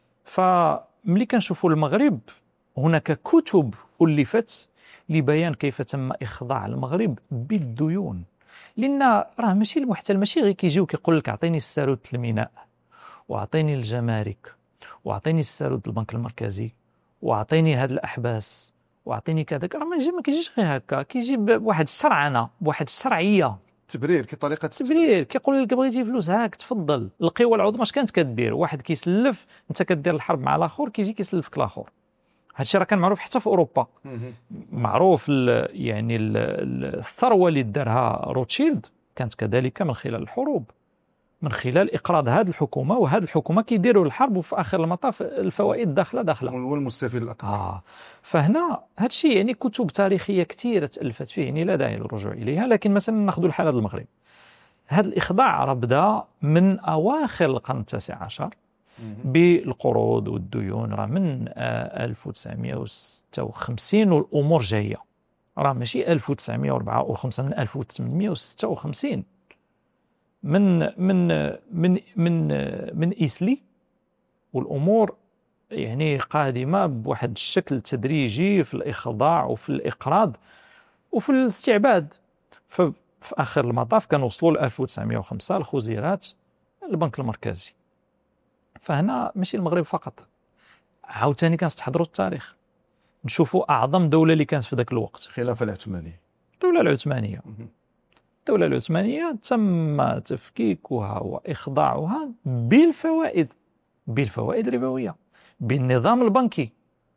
فملي كنشوفوا المغرب هناك كتب ألفت لبيان كيف تم إخضاع المغرب بالديون، لأن راه ماشي المحتل ماشي غير كيجيو كيقول لك أعطيني السارود الميناء وأعطيني الجمارك وأعطيني السارود البنك المركزي وأعطيني هاد الأحباس وأعطيني كذا. راه ما كيجيش غير هكا، كيجي بواحد الشرعنة بواحد الشرعية، تبرير كطريقة تبرير. كيقول لك بغيتي فلوس هاك تفضل. القوى العظمى اش كانت كدير؟ واحد كيسلف، انت كدير الحرب مع الاخر كيجي كيسلفك الاخر. هادشي راه كان معروف حتى في اوروبا، معروف. يعني الثروه اللي دارها روتشيلد كانت كذلك من خلال الحروب، من خلال إقراض هذه الحكومة، وهذه الحكومة كيديروا الحرب، وفي آخر المطاف الفوائد داخلة. والمستفيد الأكبر. فهنا هذا الشيء يعني كتب تاريخية كثيرة تألفت فيه، يعني لا داعي للرجوع إليها. لكن مثلا ناخذ الحالة المغرب، هذا الإخضاع راه بدا من أواخر القرن التاسع عشر بالقروض والديون، راه من 1956 والأمور جاية، راه ماشي 1954، من 1856 من إيسلي، والأمور يعني قادمة بواحد الشكل تدريجي في الإخضاع وفي الإقراض وفي الاستعباد. في آخر المطاف كانوا وصلوا ل 1905 الخزيرات البنك المركزي. فهنا ماشي المغرب فقط، عاوتاني كنستحضروا التاريخ نشوفوا أعظم دولة اللي كانت في ذاك الوقت، الخلافة العثمانية. الدولة العثمانية تم تفكيكها وإخضاعها بالفوائد الربوية، بالنظام البنكي،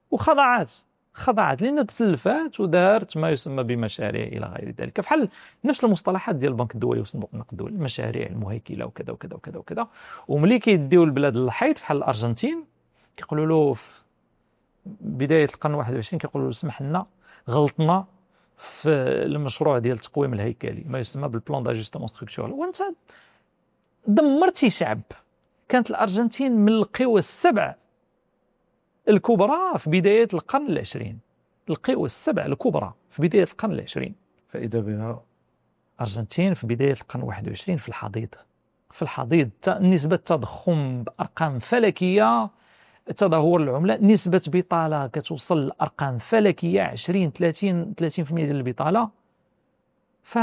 خضعت لأن تسلفات ودارت ما يسمى بمشاريع إلى غير ذلك، بحال نفس المصطلحات ديال البنك الدولي وصندوق النقد الدولي، المشاريع المهيكلة وكذا وكذا وكذا وكذا. وملي كيديو البلاد للحيط بحال الأرجنتين كيقولوا له في بداية القرن 21 كيقولوا له اسمح لنا غلطنا في المشروع ديال التقويم الهيكلي، ما يسمى بالبلان داجستمون ستركتورال، وانت دمرتي شعب. كانت الأرجنتين من القوى السبع الكبرى في بداية القرن العشرين، القوى السبع الكبرى في بداية القرن العشرين، فإذا بها أرجنتين في بداية القرن 21 في الحضيض نسبة تضخم بأرقام فلكية، تدهور العملة، نسبة بطالة كتوصل لأرقام فلكية 20-30% ديال البطالة. ف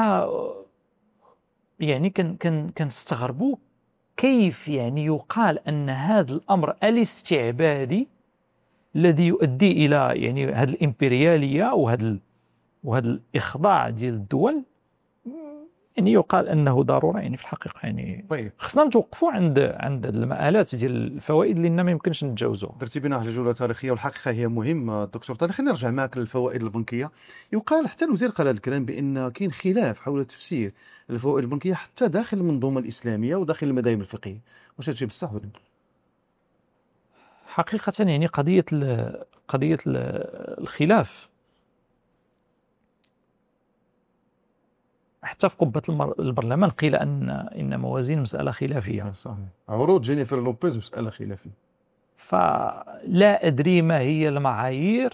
يعني كنستغربوا كيف يعني يقال أن هذا الأمر الاستعبادي الذي يؤدي إلى يعني هذه الإمبريالية وهذا الإخضاع ديال الدول، يعني يقال أنه ضرورة. يعني في الحقيقة يعني طيب خصنا نتوقفوا عند المآلات ديال الفوائد لأن ما يمكنش نتجاوزوها. درتي بنا على جولة تاريخية، والحقيقة هي مهمة دكتور طارق. خلينا نرجع معك للفوائد البنكية. يقال حتى الوزير قال هذا الكلام بأن كاين خلاف حول تفسير الفوائد البنكية حتى داخل المنظومة الإسلامية وداخل المذاهب الفقهية. واش هادشي بصح ولا؟ حقيقة يعني قضية الخلاف حتى في قبة البرلمان قيل إن موازين مسألة خلافية. صحيح. عروض جينيفر لوبيز مسألة خلافية. فلا أدري ما هي المعايير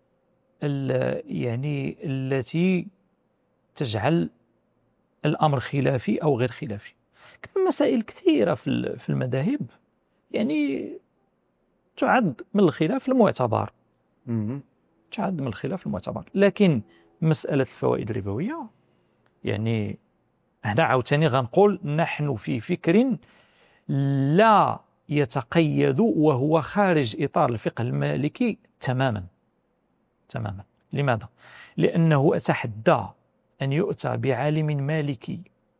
يعني التي تجعل الأمر خلافي أو غير خلافي. كما مسائل كثيرة في المذاهب يعني تعد من الخلاف المعتبر، لكن مسألة الفوائد الربوية يعني هنا عاوتاني غنقول نحن في فكر لا يتقيد وهو خارج إطار الفقه المالكي تماما. لماذا؟ لأنه أتحدى أن يؤتى بعالم مالكي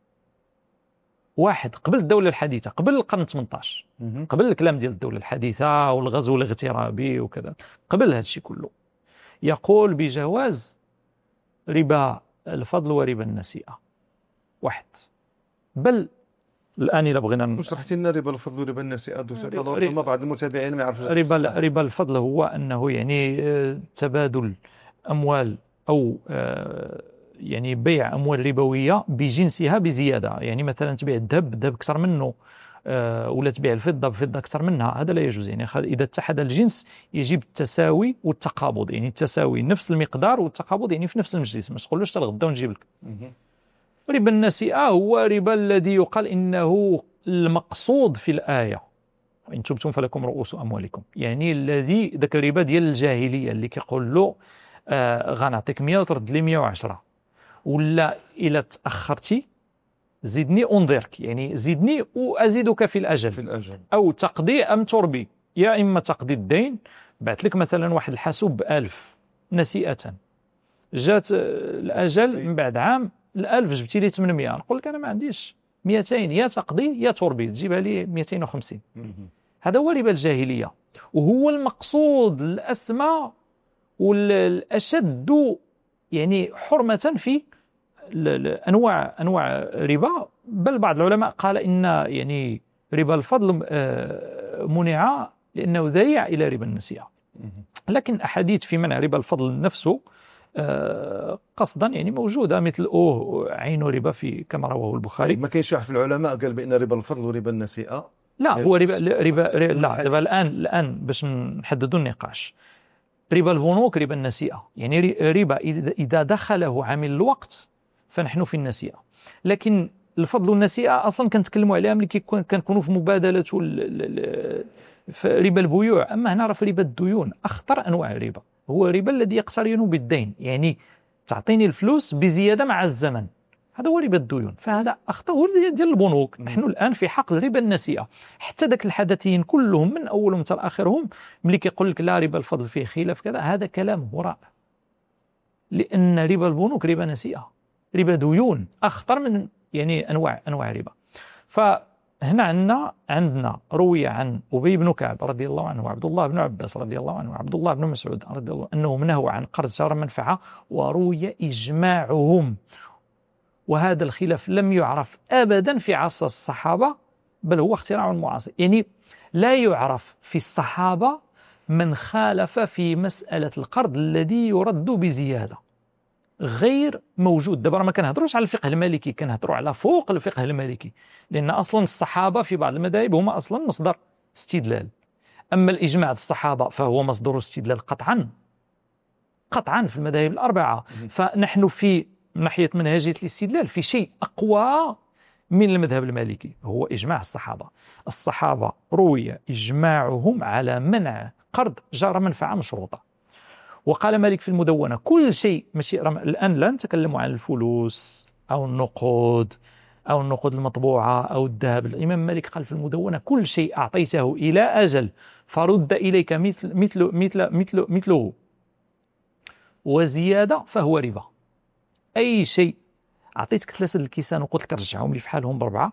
واحد قبل الدولة الحديثة، قبل القرن 18، قبل الكلام ديال الدولة الحديثة والغزو الاغترابي وكذا، قبل هذا الشيء كله، يقول بجواز ربا الفضل وربا النسيئة واحد. بل الآن إذا بغينا شرحتي لنا ربا الفضل وربا النسيئة دكتور، ربما بعض المتابعين ما يعرفوش. ربا الفضل هو أنه يعني تبادل أموال أو يعني بيع أموال ربوية بجنسها بزيادة، يعني مثلا تبيع الذهب أكثر منه ولا تبيع الفضة بفضة أكثر منها، هذا لا يجوز. يعني إذا اتحد الجنس يجب التساوي والتقابض، يعني التساوي نفس المقدار والتقابض يعني في نفس المجلس، ما تقولوش حتى الغدا ونجيب لك. ربا النسيئة هو ربا الذي يقال إنه المقصود في الآية وإن تبتم فلكم رؤوس أموالكم، يعني الذي ذاك الربا ديال الجاهلية اللي كيقول له غنعطيك 100 وترد لي 110، ولا إلا تأخرتي زدني أنظرك، يعني زدني وأزيدك في الأجل أو تقضي أم تربي، يا إما تقضي الدين بعت لك مثلا واحد الحاسوب ب1000 نسيئة، جات الأجل من بعد عام 1000 جبتي لي 800، نقول لك أنا ما عنديش 200، يا تقضي يا تربي تجيبها لي 250. هذا هو ربا الجاهلية، وهو المقصود الأسمى والأشد يعني حرمة في أنواع ربا، بل بعض العلماء قال إن يعني ربا الفضل منع لأنه ذريع إلى ربا النسيئة. لكن أحاديث في منع ربا الفضل نفسه قصدا يعني موجودة، مثل عين ربا في كما رواه البخاري. ما كاينش واحد في العلماء قال بأن ربا الفضل وربا النسيئة؟ لا، هو ربا لا، دابا الآن باش نحددوا النقاش، ربا البنوك ربا النسيئة، يعني ربا إذا دخله عامل الوقت فنحن في النسيئة. لكن الفضل والنسيئة أصلا كنتكلموا عليها ملي كنكونوا في مبادلة في ربا البيوع. أما هنا راه في ربا الديون، أخطر أنواع الربا هو الربا الذي يقترن بالدين، يعني تعطيني الفلوس بزيادة مع الزمن، هذا هو ربا الديون، فهذا أخطر هو ديال البنوك. نحن الآن في حقل ربا النسيئة، حتى ذاك الحدثين كلهم من أولهم حتى آخرهم ملي كيقول لك لا ربا الفضل فيه خلاف كذا، هذا كلام هراء، لأن ربا البنوك ربا نسيئة، ربا ديون أخطر من يعني أنواع ربا. فهنا عندنا روي عن أبي بن كعب رضي الله عنه وعبد الله بن عباس رضي الله عنه وعبد الله بن مسعود رضي الله عنه أنه نهوا عن قرض جار منفعة، وروي إجماعهم، وهذا الخلاف لم يعرف أبدا في عصر الصحابة، بل هو اختراع معاصر. يعني لا يعرف في الصحابة من خالف في مسألة القرض الذي يرد بزيادة، غير موجود. دابا ما كنهضروش على الفقه المالكي، كنهضروا على فوق الفقه المالكي، لأن أصلا الصحابة في بعض المذاهب هما أصلا مصدر استدلال. أما الإجماع الصحابة فهو مصدر استدلال قطعا في المذاهب الأربعة. فنحن في ناحية منهجية الاستدلال في شيء أقوى من المذهب المالكي، هو إجماع الصحابة روي إجماعهم على منع قرض جار منفعة مشروطة. وقال مالك في المدونة كل شيء، ماشي الآن لا نتكلم عن الفلوس أو النقود أو النقود المطبوعة أو الذهب، الإمام مالك قال في المدونة كل شيء أعطيته إلى أجل فرد إليك مثله وزيادة فهو ربا. أي شيء أعطيتك 3 الكيسان وقلت لك رجعهم لي في حالهم ب4،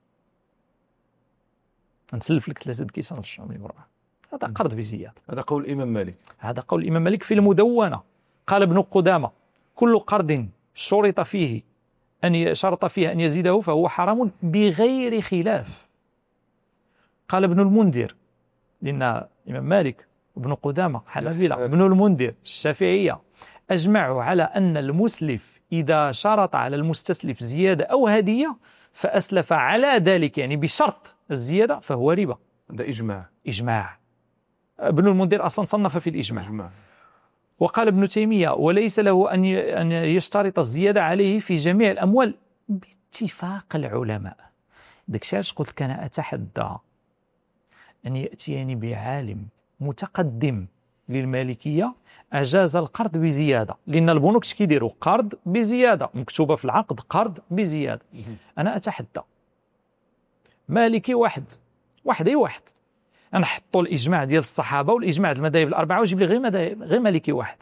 نسلف لك 3 الكيسان ورجعهم لي ب4، هذا قرض بزيادة. هذا قول الإمام مالك. هذا قول الإمام مالك في المدونة. قال ابن قدامة كل قرض شرط فيه أن يزيده فهو حرام بغير خلاف. قال ابن المنذر، لأن الإمام مالك وابن قدامة حنابلة، ابن المنذر الشافعية أجمعوا على أن المسلف إذا شرط على المستسلف زيادة أو هدية فأسلف على ذلك يعني بشرط الزيادة فهو ربا. هذا إجماع. ابن المنذر أصلا صنف في الإجماع. وقال ابن تيمية وليس له أن يشترط الزيادة عليه في جميع الأموال باتفاق العلماء. داك الشيء قلت كان أتحدى أن يأتيني بعالم متقدم للمالكية أجاز القرض بزيادة، لأن البنوك كيديروا قرض بزيادة مكتوبة في العقد، قرض بزيادة. أنا أتحدى مالكي واحد أنا حطوا الإجماع ديال الصحابة والإجماع ديال المذاهب الأربعة وجيب لي غير مالكي واحد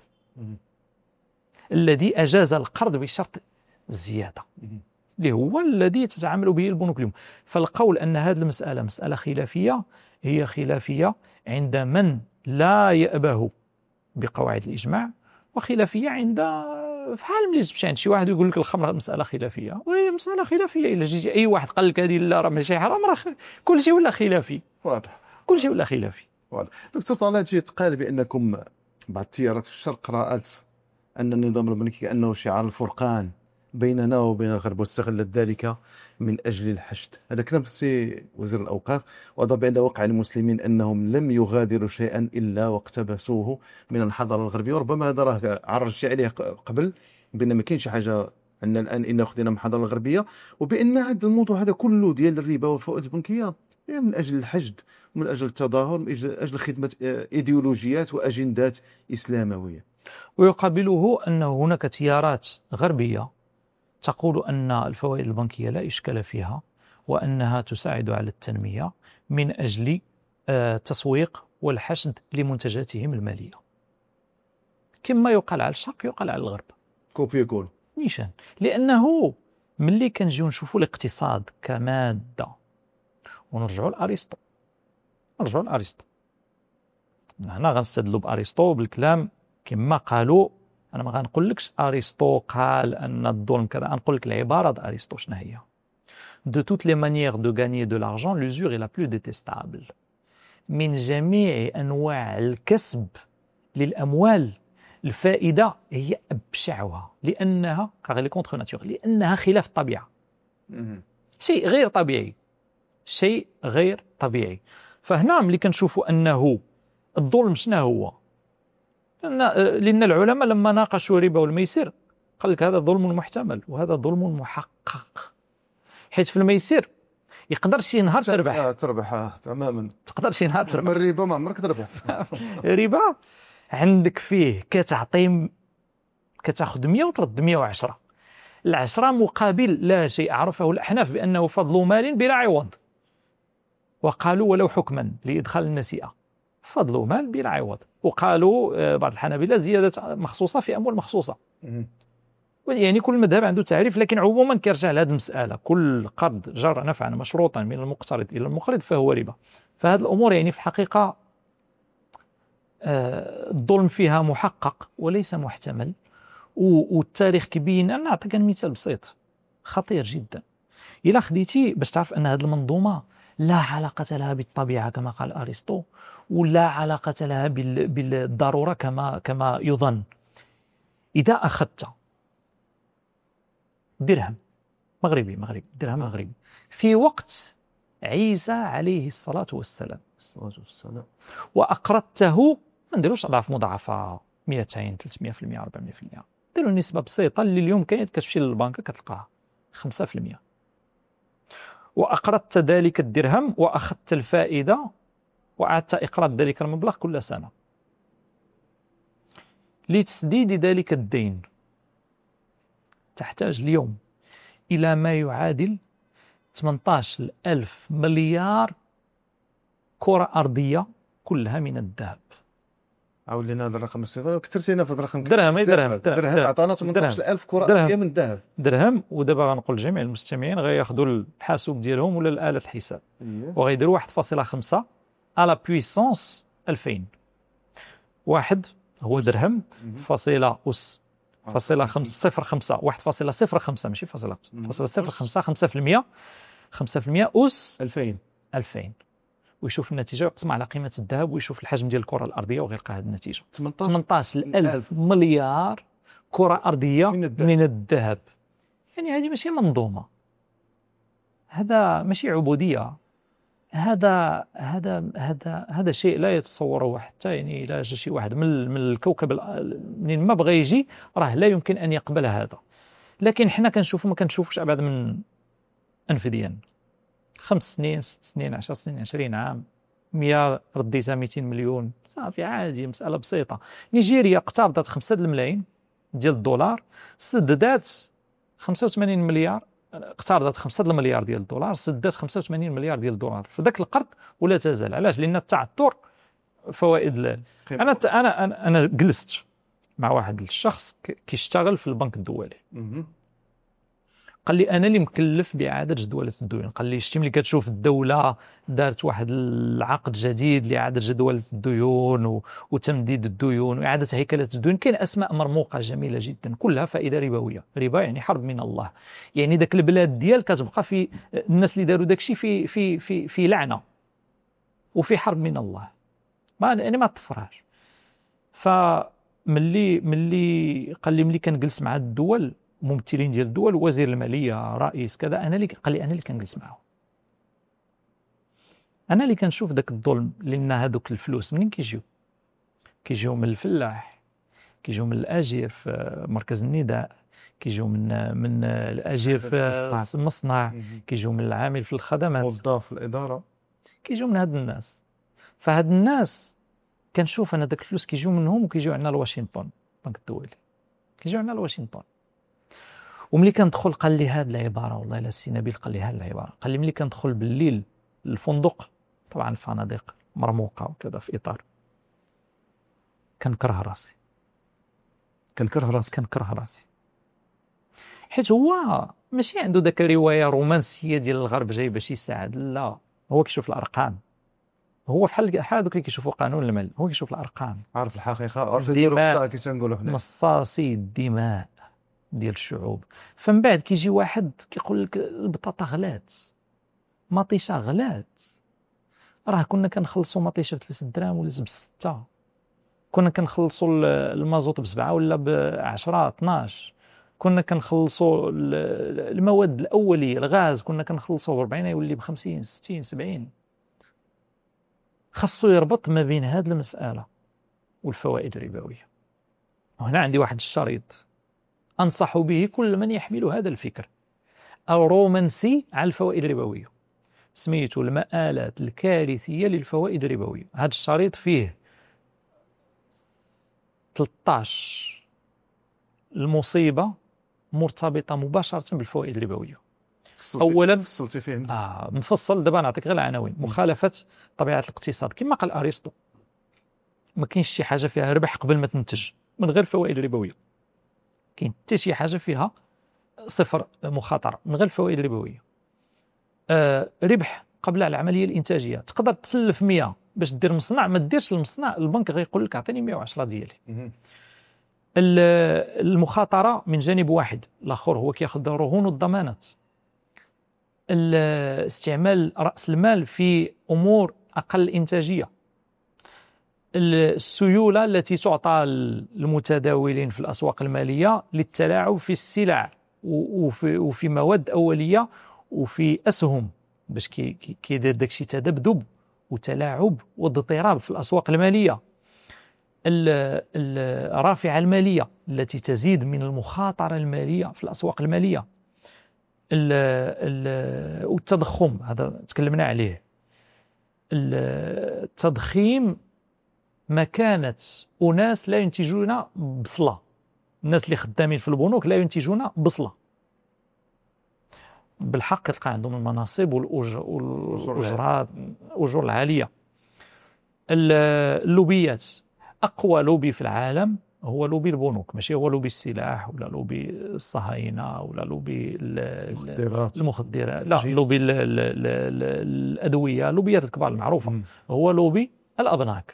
الذي أجاز القرض بشرط الزيادة، اللي هو الذي تتعامل به البنوك اليوم. فالقول أن هذه المسألة مسألة خلافية هي خلافية عند من لا يأبه بقواعد الإجماع، وخلافية عند في حال ملي تمشي عند شي واحد يقول لك الخمر مسألة خلافية، وهي مسألة خلافية. إلا جيتي أي واحد قال لك هذه لا راه ماشي حرام، راه كل شيء ولا خلافي. واضح. كل شيء ولا خلافي. واضح. دكتور طلال، جيت قال بأنكم بعض التيارات في الشرق رأت أن النظام الملكي كأنه شعار الفرقان بيننا وبين الغرب واستغلت ذلك من أجل الحشد. هذا كلام سي وزير الأوقاف، وضع بأن واقع المسلمين أنهم لم يغادروا شيئا إلا واقتبسوه من الحضارة الغربية. وربما هذا راه عرجت عليه قبل بأن ما كاينش حاجة عندنا الآن إلا خدينا من الحضارة الغربية، وبأن هذا الموضوع هذا كله ديال الربا والفوائد البنكية من أجل الحشد ومن أجل التظاهر، من أجل خدمة إيديولوجيات وأجندات إسلاموية. ويقابله أن هناك تيارات غربية تقول أن الفوائد البنكية لا إشكال فيها، وأنها تساعد على التنمية من أجل تسويق والحشد لمنتجاتهم المالية. كما يقال على الشرق يقال على الغرب. كوبي يقول نيشان، لأنه ملي كنجيو نشوفوا الاقتصاد كمادة ونرجعوا لأرسطو، هنا غنستدلوا بأرسطو بالكلام كما قالوا انا ما غنقولكش ارسطو قال ان الظلم كذا، غنقول لك العباره ديال ارسطو شنو هي. De toutes les manières de gagner de l'argent, l'usure est la plus détestable. من جميع أنواع الكسب للأموال الفائدة هي أبشعها، لأنها كغلي كونتر ناتور، لأنها خلاف الطبيعة. شيء غير طبيعي، شيء غير طبيعي. فهنا ملي كنشوفوا أنه الظلم شنو هو، لأن العلماء لما ناقشوا الربا والميسر قال لك هذا ظلم محتمل وهذا ظلم محقق. حيث في الميسر يقدر شي نهار تربح تماما، تقدر شي نهار تربح. الربا ما عمرك تربح. الربا عندك فيه كتاخذ 100 وترد 110. العشرة مقابل لا شيء. عرفه الأحناف بأنه فضل مال بلا عوض، وقالوا ولو حكما لإدخال النسيئة، فضل مال بلا عوض. وقالوا بعض الحنابلة زيادة مخصوصة في أموال مخصوصة. يعني كل مذهب عنده تعريف، لكن عموما كيرجع لهذه المسألة، كل قرض جر نفعا مشروطا من المقترض إلى المقرض فهو ربا. فهذه الأمور يعني في الحقيقة الظلم فيها محقق وليس محتمل. والتاريخ كيبين. أنا نعطيك مثال بسيط خطير جدا. إلا خديتي باش تعرف أن هذه المنظومة لا علاقة لها بالطبيعة كما قال أرسطو، ولا علاقة لها بالضرورة كما يظن. إذا أخذت درهم مغربي درهم مغربي في وقت عيسى عليه الصلاة والسلام وأقرضته، ما نديروش أضعاف مضاعفة 200 300% 400%، ديروا نسبة بسيطة اللي اليوم كاين كتمشي للبنك كتلقاها 5%، وأقرضت ذلك الدرهم وأخذت الفائدة وأعدت إقراض ذلك المبلغ كل سنة. لتسديد ذلك الدين تحتاج اليوم إلى ما يعادل 18,000 مليار كرة أرضية كلها من الذهب. عاود لنا هذا الرقم الصغير، كثرتينا في الرقم. درهم عطانا 18,000 كرة أرضية من الذهب. درهم. ودابا غنقول لجميع المستمعين غياخذوا الحاسوب ديالهم ولا الآلة الحساب وغيديروا 1.5 على بويسونس 2000. واحد هو درهم فاصلة أس فاصلة 0.5 1.05 ماشي فاصلة 0.05 5% أس 2000 ويشوف النتيجة ويقسم على قيمة الذهب ويشوف الحجم ديال الكرة الأرضية وغيلقى هذه النتيجة 18,000 مليار كرة أرضية من الذهب. يعني هذه ماشي منظومة، هذا ماشي عبودية، هذا شيء لا يتصوره حتى يعني لا شي واحد من الكوكب منين ما بغى يجي راه لا يمكن أن يقبل هذا. لكن حنا كنشوفوا ما كنشوفش أبعد من أنف ديالنا. 5 سنين 6 سنين 10 سنين 20 عام 100 رديتها 200 مليون صافي عادي، مسألة بسيطة. نيجيريا اقترضت 5 الملايين ديال الدولار، سددات 85 مليار، اقترضت 5 المليار ديال الدولار، سدات 85 مليار ديال الدولار في ذاك القرض ولا تزال. علاش؟ لأن التعثر فوائد. أنا جلست مع واحد الشخص كيشتغل في البنك الدولي، قال لي أنا اللي مكلف بإعادة جدولة الديون. قال لي شتي ملي كتشوف الدولة دارت واحد العقد جديد لإعادة جدولة الديون وتمديد الديون وإعادة هيكلة الديون، كاين أسماء مرموقة جميلة جدا كلها فائدة ربوية. ربا يعني حرب من الله، يعني داك البلاد ديال كتبقى في الناس اللي داروا داكشي في لعنة وفي حرب من الله، ما تطفرهاش. فملي قال لي ملي كنجلس مع الدول ممثلين ديال الدول، وزير الماليه، رئيس كذا، قال لي انا اللي كنجلس معاهم، انا اللي كنشوف داك الظلم. لان هذوك الفلوس منين كيجيو من الفلاح، كيجيو من الاجير في مركز النداء، كيجيو من الاجير في المصنع، كيجيو من العامل في الخدمات، موظف الاداره، كيجيو من هاد الناس. فهاد الناس كنشوف انا داك الفلوس كيجيو منهم وكيجيو عندنا لواشنطن، البنك الدولي كيجيو عندنا لواشنطن. وملي كندخل قال لي هاد العباره، والله الا السي نبيل قال لي هاد العباره، قال لي ملي كندخل بالليل الفندق، طبعا الفنادق مرموقه وكذا في اطار، كنكره راسي حيت هو ماشي عنده داك الروايه رومانسيه ديال الغرب جاي باش يساعد، لا، هو كيشوف الارقام هو بحال هذوك اللي كيشوفوا قانون المال، هو كيشوف الارقام. عارف الحقيقه، عارف يديروا خطا كي تنقولوا حنا، مصاصي الدماء ديال الشعوب. فمن بعد كيجي واحد كيقول لك البطاطا غلات، مطيشه غلات، راه كنا كنخلصوا مطيشه ب3 دراهم ولا ب6، كنا كنخلصوا المازوط ب7 ولا ب10 12، كنا كنخلصوا المواد الاوليه الغاز كنا كنخلصوه ب40 يولي ب50 60 70. خاصو يربط ما بين هذه المساله والفوائد الربويه. وهنا عندي واحد الشريط انصح به كل من يحمل هذا الفكر الرومانسي على الفوائد الربويه، سميته المآلات الكارثيه للفوائد الربويه. هذا الشريط فيه 13 المصيبه مرتبطه مباشره بالفوائد الربويه. اولا فصلتي فيه مفصل، دابا نعطيك غير العناوين. مخالفه طبيعه الاقتصاد، كما قال ارسطو ما كاينش شي حاجه فيها ربح قبل ما تنتج من غير فوائد ربويه، كاين حتى شي حاجه فيها صفر مخاطره من غير الفوائد الربويه. ربح قبل العمليه الانتاجيه، تقدر تسلف 100 باش دير مصنع، ما ديرش المصنع، البنك غيقول لك اعطيني 110 ديالي. المخاطره من جانب واحد، الاخر هو كياخذ الرهون والضمانات. استعمال راس المال في امور اقل انتاجيه. السيوله التي تعطى المتداولين في الاسواق الماليه للتلاعب في السلع وفي مواد اوليه وفي اسهم، باش كيدير داكشي تذبذب وتلاعب واضطراب في الاسواق الماليه. الرافعه الماليه التي تزيد من المخاطره الماليه في الاسواق الماليه. والتضخم هذا تكلمنا عليه. التضخيم مكانة أناس لا ينتجون بصلة، الناس اللي خدامين في البنوك لا ينتجون بصلة، بالحق تلقى عندهم المناصب والأجور العالية. اللوبيات، أقوى لوبي في العالم هو لوبي البنوك، ماشي هو لوبي السلاح ولا لوبي الصهاينة ولا لوبي المخدرات، لا لوبي الأدوية، لوبيات الكبار المعروفة. هو لوبي الأبناك.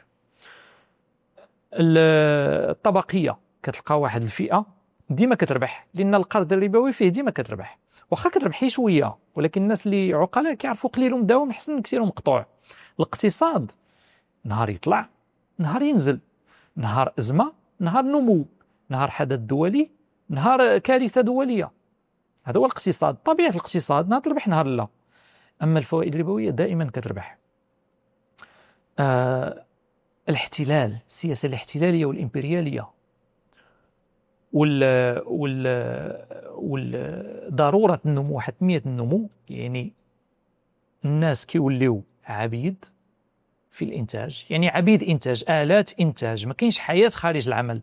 الطبقية، كتلقى واحد الفئة ديما كتربح، لأن القرض الربوي فيه ديما كتربح، واخا كتربحي شوية، ولكن الناس اللي عقلاء كيعرفوا قليل مداوم أحسن من كثير مقطوع. الاقتصاد نهار يطلع نهار ينزل، نهار أزمة نهار نمو، نهار حدث دولي نهار كارثة دولية. هذا هو الاقتصاد، طبيعة الاقتصاد، نهار تربح نهار لا. أما الفوائد الربوية دائما كتربح. الاحتلال، السياسة الاحتلالية والإمبريالية ضرورة النمو وحتمية النمو، يعني الناس كيوليو عبيد في الإنتاج، يعني عبيد إنتاج، آلات إنتاج، ما كاينش حياة خارج العمل.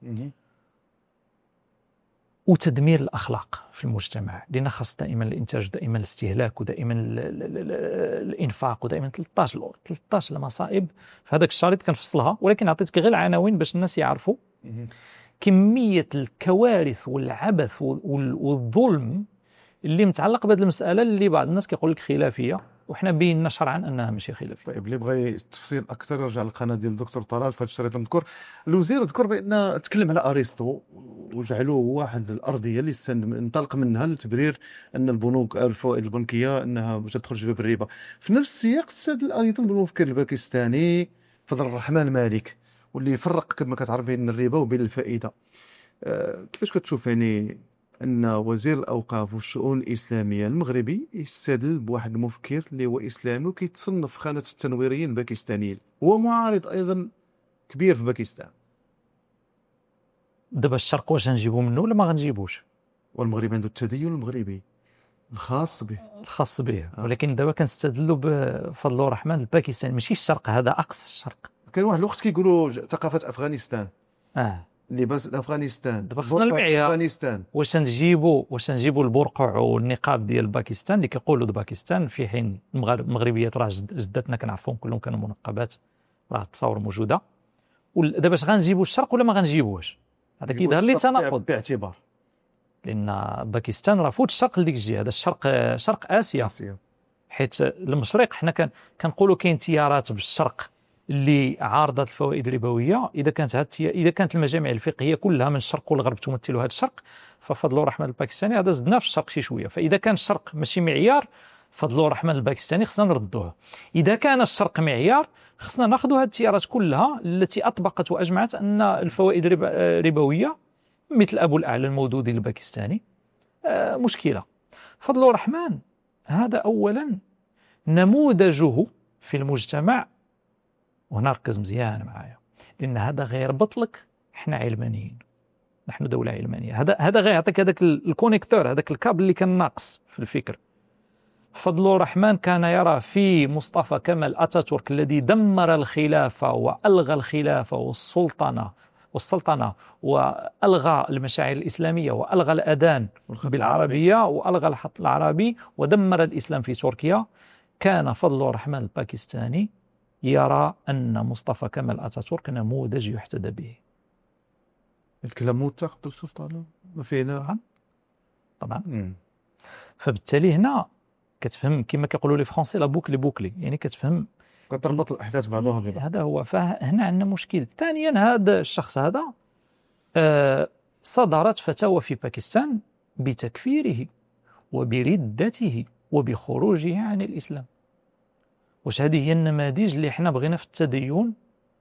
وتدمير الأخلاق في المجتمع، لأن خاص دائما الإنتاج ودائما الاستهلاك ودائما الإنفاق ودائما 13 المصائب. في هذاك الشريط كنفصلها، ولكن عطيتك غير العناوين باش الناس يعرفوا كمية الكوارث والعبث والظلم اللي متعلق بهذه المسألة، اللي بعض الناس كيقول لك خلافية، وحنا بينا شرعا أنها ماشي خلافية. طيب اللي بغى تفصيل أكثر يرجع للقناة ديال الدكتور طلال في هذا الشريط. نذكر الوزير ذكر بأن تكلم على أرسطو وجعلوه واحد الأرضية اللي انطلق منها لتبرير أن البنوك الفوائد البنكية أنها تدخل في باب الربا. في نفس السياق استدل أيضا بالمفكر الباكستاني فضل الرحمن مالك، واللي يفرق كما كتعرف بين الربا وبين الفائدة. كيفاش كتشوف يعني أن وزير الأوقاف والشؤون الإسلامية المغربي يستدل بواحد المفكر اللي هو إسلامي وكيتصنف في خانة التنويريين الباكستانيين، هو معارض أيضا كبير في باكستان؟ دابا الشرق واش غنجيبو منه ولا ما غنجيبوش؟ والمغرب عنده التدين المغربي الخاص به ولكن دابا كنستدلوا بفضل الرحمن الباكستاني، ماشي الشرق، هذا أقصى الشرق. كان واحد الوقت كيقولوا ثقافة أفغانستان، لباس افغانستان، دابا خصنا المعيار. واش نجيبوا البرقع والنقاب ديال باكستان اللي كيقولوا باكستان، في حين المغربيات راه جداتنا كنعرفوهم كلهم كانوا منقبات، راه التصاور موجوده. ودابا اش غنجيبوا الشرق ولا ما غنجيبوش؟ هذا كيظهر لي تناقض باعتبار لان باكستان راه فوت الشرق لديك الجهه، هذا الشرق شرق اسيا. حيت المشرق حنا كنقولوا كاين تيارات بالشرق اللي عارضه الفوائد الربويه. اذا كانت المجامع الفقهيه كلها من الشرق والغرب تمثل هذا الشرق، ففضل الرحمن الباكستاني هذا زدناه في الشرق شي شويه. فاذا كان الشرق ماشي معيار، فضل الرحمن الباكستاني خصنا نردوه. اذا كان الشرق معيار، خصنا ناخذ هذه التيارات كلها التي اطبقت واجمعت ان الفوائد ربويه، مثل ابو الاعلى المودودي الباكستاني، مشكله. فضل الرحمن هذا اولا نموذجه في المجتمع، وهنا ركز مزيان معايا، لان هذا غيربط لك احنا علمانيين، نحن دوله علمانيه. هذا غيعطيك هذاك الكونيكتور، هذاك الكابل اللي كان ناقص في الفكر. فضل الرحمن كان يرى في مصطفى كمال اتاتورك الذي دمر الخلافه والغى الخلافه والسلطنه والغى المشاعر الاسلاميه والغى الاذان بالعربيه والغى الخط العربي ودمر الاسلام في تركيا. كان فضل الرحمن الباكستاني يرى ان مصطفى كمال اتاتورك نموذج يحتذى به. الكلام موثق دكتور طالب، ما فينا طبعا. فبالتالي هنا كتفهم كما كيقولوا لي فرونسي لا بوكلي بوكلي، يعني كتفهم كتربط الاحداث بعضها ببعض. هذا هو. فهنا عندنا مشكل. ثانيا هذا الشخص هذا صدرت فتاوى في باكستان بتكفيره وبردته وبخروجه عن الإسلام. واش هذه هي النماذج اللي احنا بغينا في التدين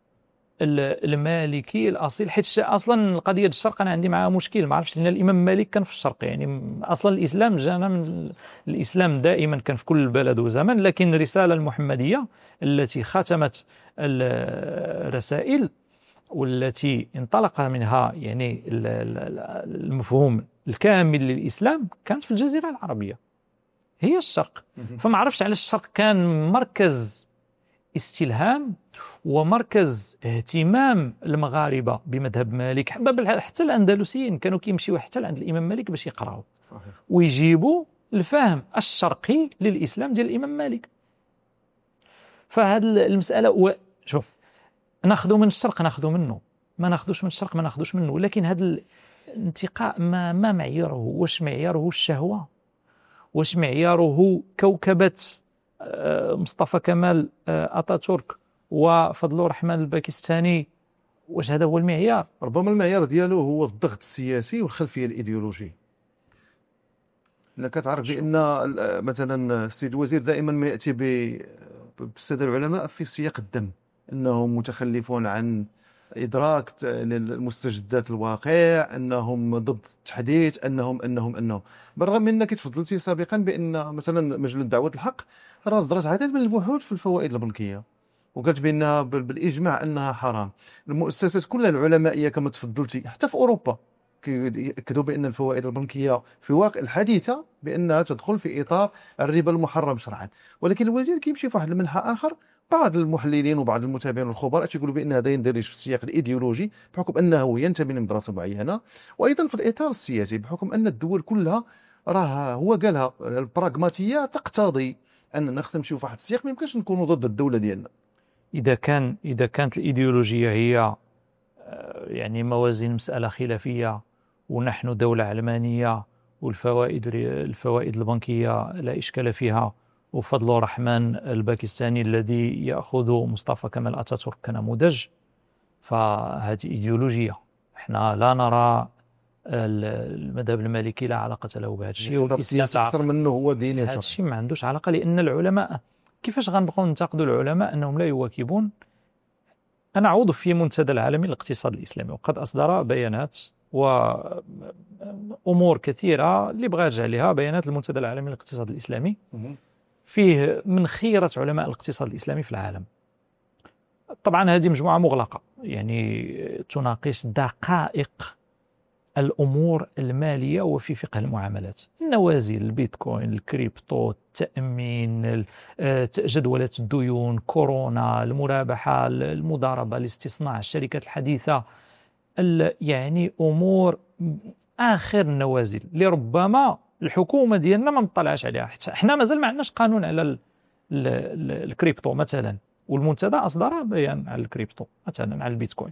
المالكي الاصيل؟ حيت اصلا القضيه الشرق انا عندي معها مشكل، ما عرفتش، لان الامام مالك كان في الشرق، يعني اصلا الاسلام جانا من الاسلام دائما كان في كل بلد وزمن، لكن الرساله المحمديه التي ختمت الرسائل والتي انطلق منها يعني المفهوم الكامل للاسلام كانت في الجزيره العربيه، هي الشرق. فما عرفش علاش الشرق كان مركز استلهام ومركز اهتمام المغاربه بمذهب مالك. حتى الاندلسيين كانوا كيمشيوا حتى عند الامام مالك باش يقراوا ويجيبوا الفهم الشرقي للاسلام ديال الامام مالك. فهذه المساله شوف، ناخذوا من الشرق ناخذوا منه، ما ناخذوش من الشرق ما ناخذوش منه، لكن هذا الانتقاء ما معياره؟ واش معياره الشهوه؟ واش معياره كوكبه مصطفى كمال اتاتورك وفضل الرحمن الباكستاني؟ واش هذا هو المعيار؟ ربما المعيار ديالو هو الضغط السياسي والخلفيه الايديولوجيه. لأنك تعرف بان مثلا السيد الوزير دائما ما ياتي بالساده العلماء في سياق الدم، انهم متخلفون عن ادراك المستجدات الواقع، انهم ضد التحديث، انهم بالرغم من انك تفضلتي سابقا بان مثلا مجله دعوه الحق راه صدرت عدد من البحوث في الفوائد البنكيه وقالت بانها بالاجماع انها حرام. المؤسسات كلها العلمائيه كما تفضلتي حتى في اوروبا كيأكدوا بان الفوائد البنكيه في واقع الحديثه بانها تدخل في اطار الربا المحرم شرعا، ولكن الوزير كيمشي في واحد المنحى اخر. بعض المحللين وبعض المتابعين والخبراء تيقولوا بان هذا يندرج في السياق الايديولوجي بحكم انه ينتمي لمدرسه معينه، وايضا في الاطار السياسي بحكم ان الدول كلها راه هو قالها البراغماتيه تقتضي اننا خصنا نمشيو في واحد السياق، ما يمكنش نكونوا ضد الدوله ديالنا. اذا كانت الايديولوجيه هي يعني موازين مساله خلافيه، ونحن دوله علمانيه والفوائد البنكيه لا اشكال فيها، وفضل الرحمن الباكستاني الذي يأخذ مصطفى كمال أتاتورك كنموذج، فهذه إيديولوجية. احنا لا نرى المذهب المالكي لا علاقة له بهذا الشيء. السياسة أكثر منه هو ديني. هذا الشيء ما عندوش علاقة، لأن العلماء كيفاش غنبقوا ننتقدوا العلماء أنهم لا يواكبون؟ أنا عضو في منتدى العالمي للاقتصاد الإسلامي، وقد أصدر بيانات وأمور كثيرة اللي بغى يرجع لها بيانات المنتدى العالمي للاقتصاد الإسلامي، فيه من خيرة علماء الاقتصاد الإسلامي في العالم. طبعا هذه مجموعة مغلقة يعني تناقش دقائق الأمور المالية وفي فقه المعاملات، النوازل، البيتكوين، الكريبتو، التأمين، جدولة الديون، كورونا، المرابحة، المضاربة، الاستصناع، الشركات الحديثة، يعني أمور آخر النوازل اللي ربما الحكومة ديالنا ما مطلعش عليها. حتى احنا مازال ما عندناش قانون على الكريبتو مثلا، والمنتدى أصدر بيان على الكريبتو مثلا، على البيتكوين.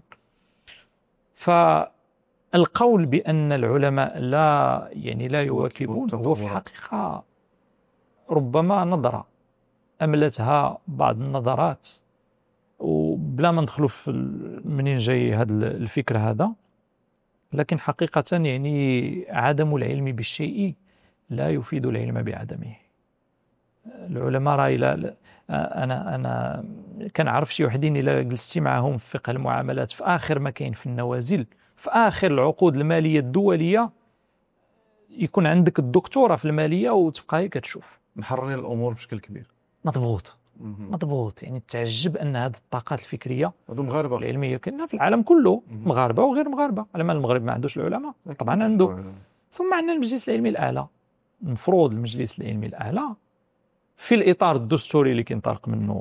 فالقول بأن العلماء لا يواكبون هو في حقيقة ربما نظرة، أملتها بعض النظرات، وبلا ما ندخلوا في منين جاي هذا الفكر هذا، لكن حقيقة يعني عدم العلم بالشيء لا يفيد العلم بعدمه. العلماء راي لا أنا كنعرف شي وحدين إلا جلستي معهم في فقه المعاملات في آخر ما كاين في النوازل، في آخر العقود المالية الدولية، يكون عندك الدكتوراه في المالية وتبقى هي كتشوف محررين الأمور بشكل كبير. مضبوط. يعني تعجب أن هذه الطاقات الفكرية هادو مغاربة العلمية كنا في العالم كله، مغاربة وغير مغاربة. على ما المغرب ما عندوش العلماء؟ طبعا عنده. ثم عندنا المجلس العلمي الأعلى. المفروض المجلس العلمي الأعلى في الإطار الدستوري اللي كينطلق منه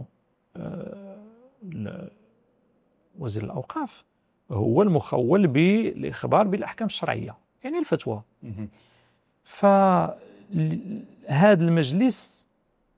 وزير الأوقاف هو المخول بالإخبار بالأحكام الشرعية، يعني الفتوى. فهذا المجلس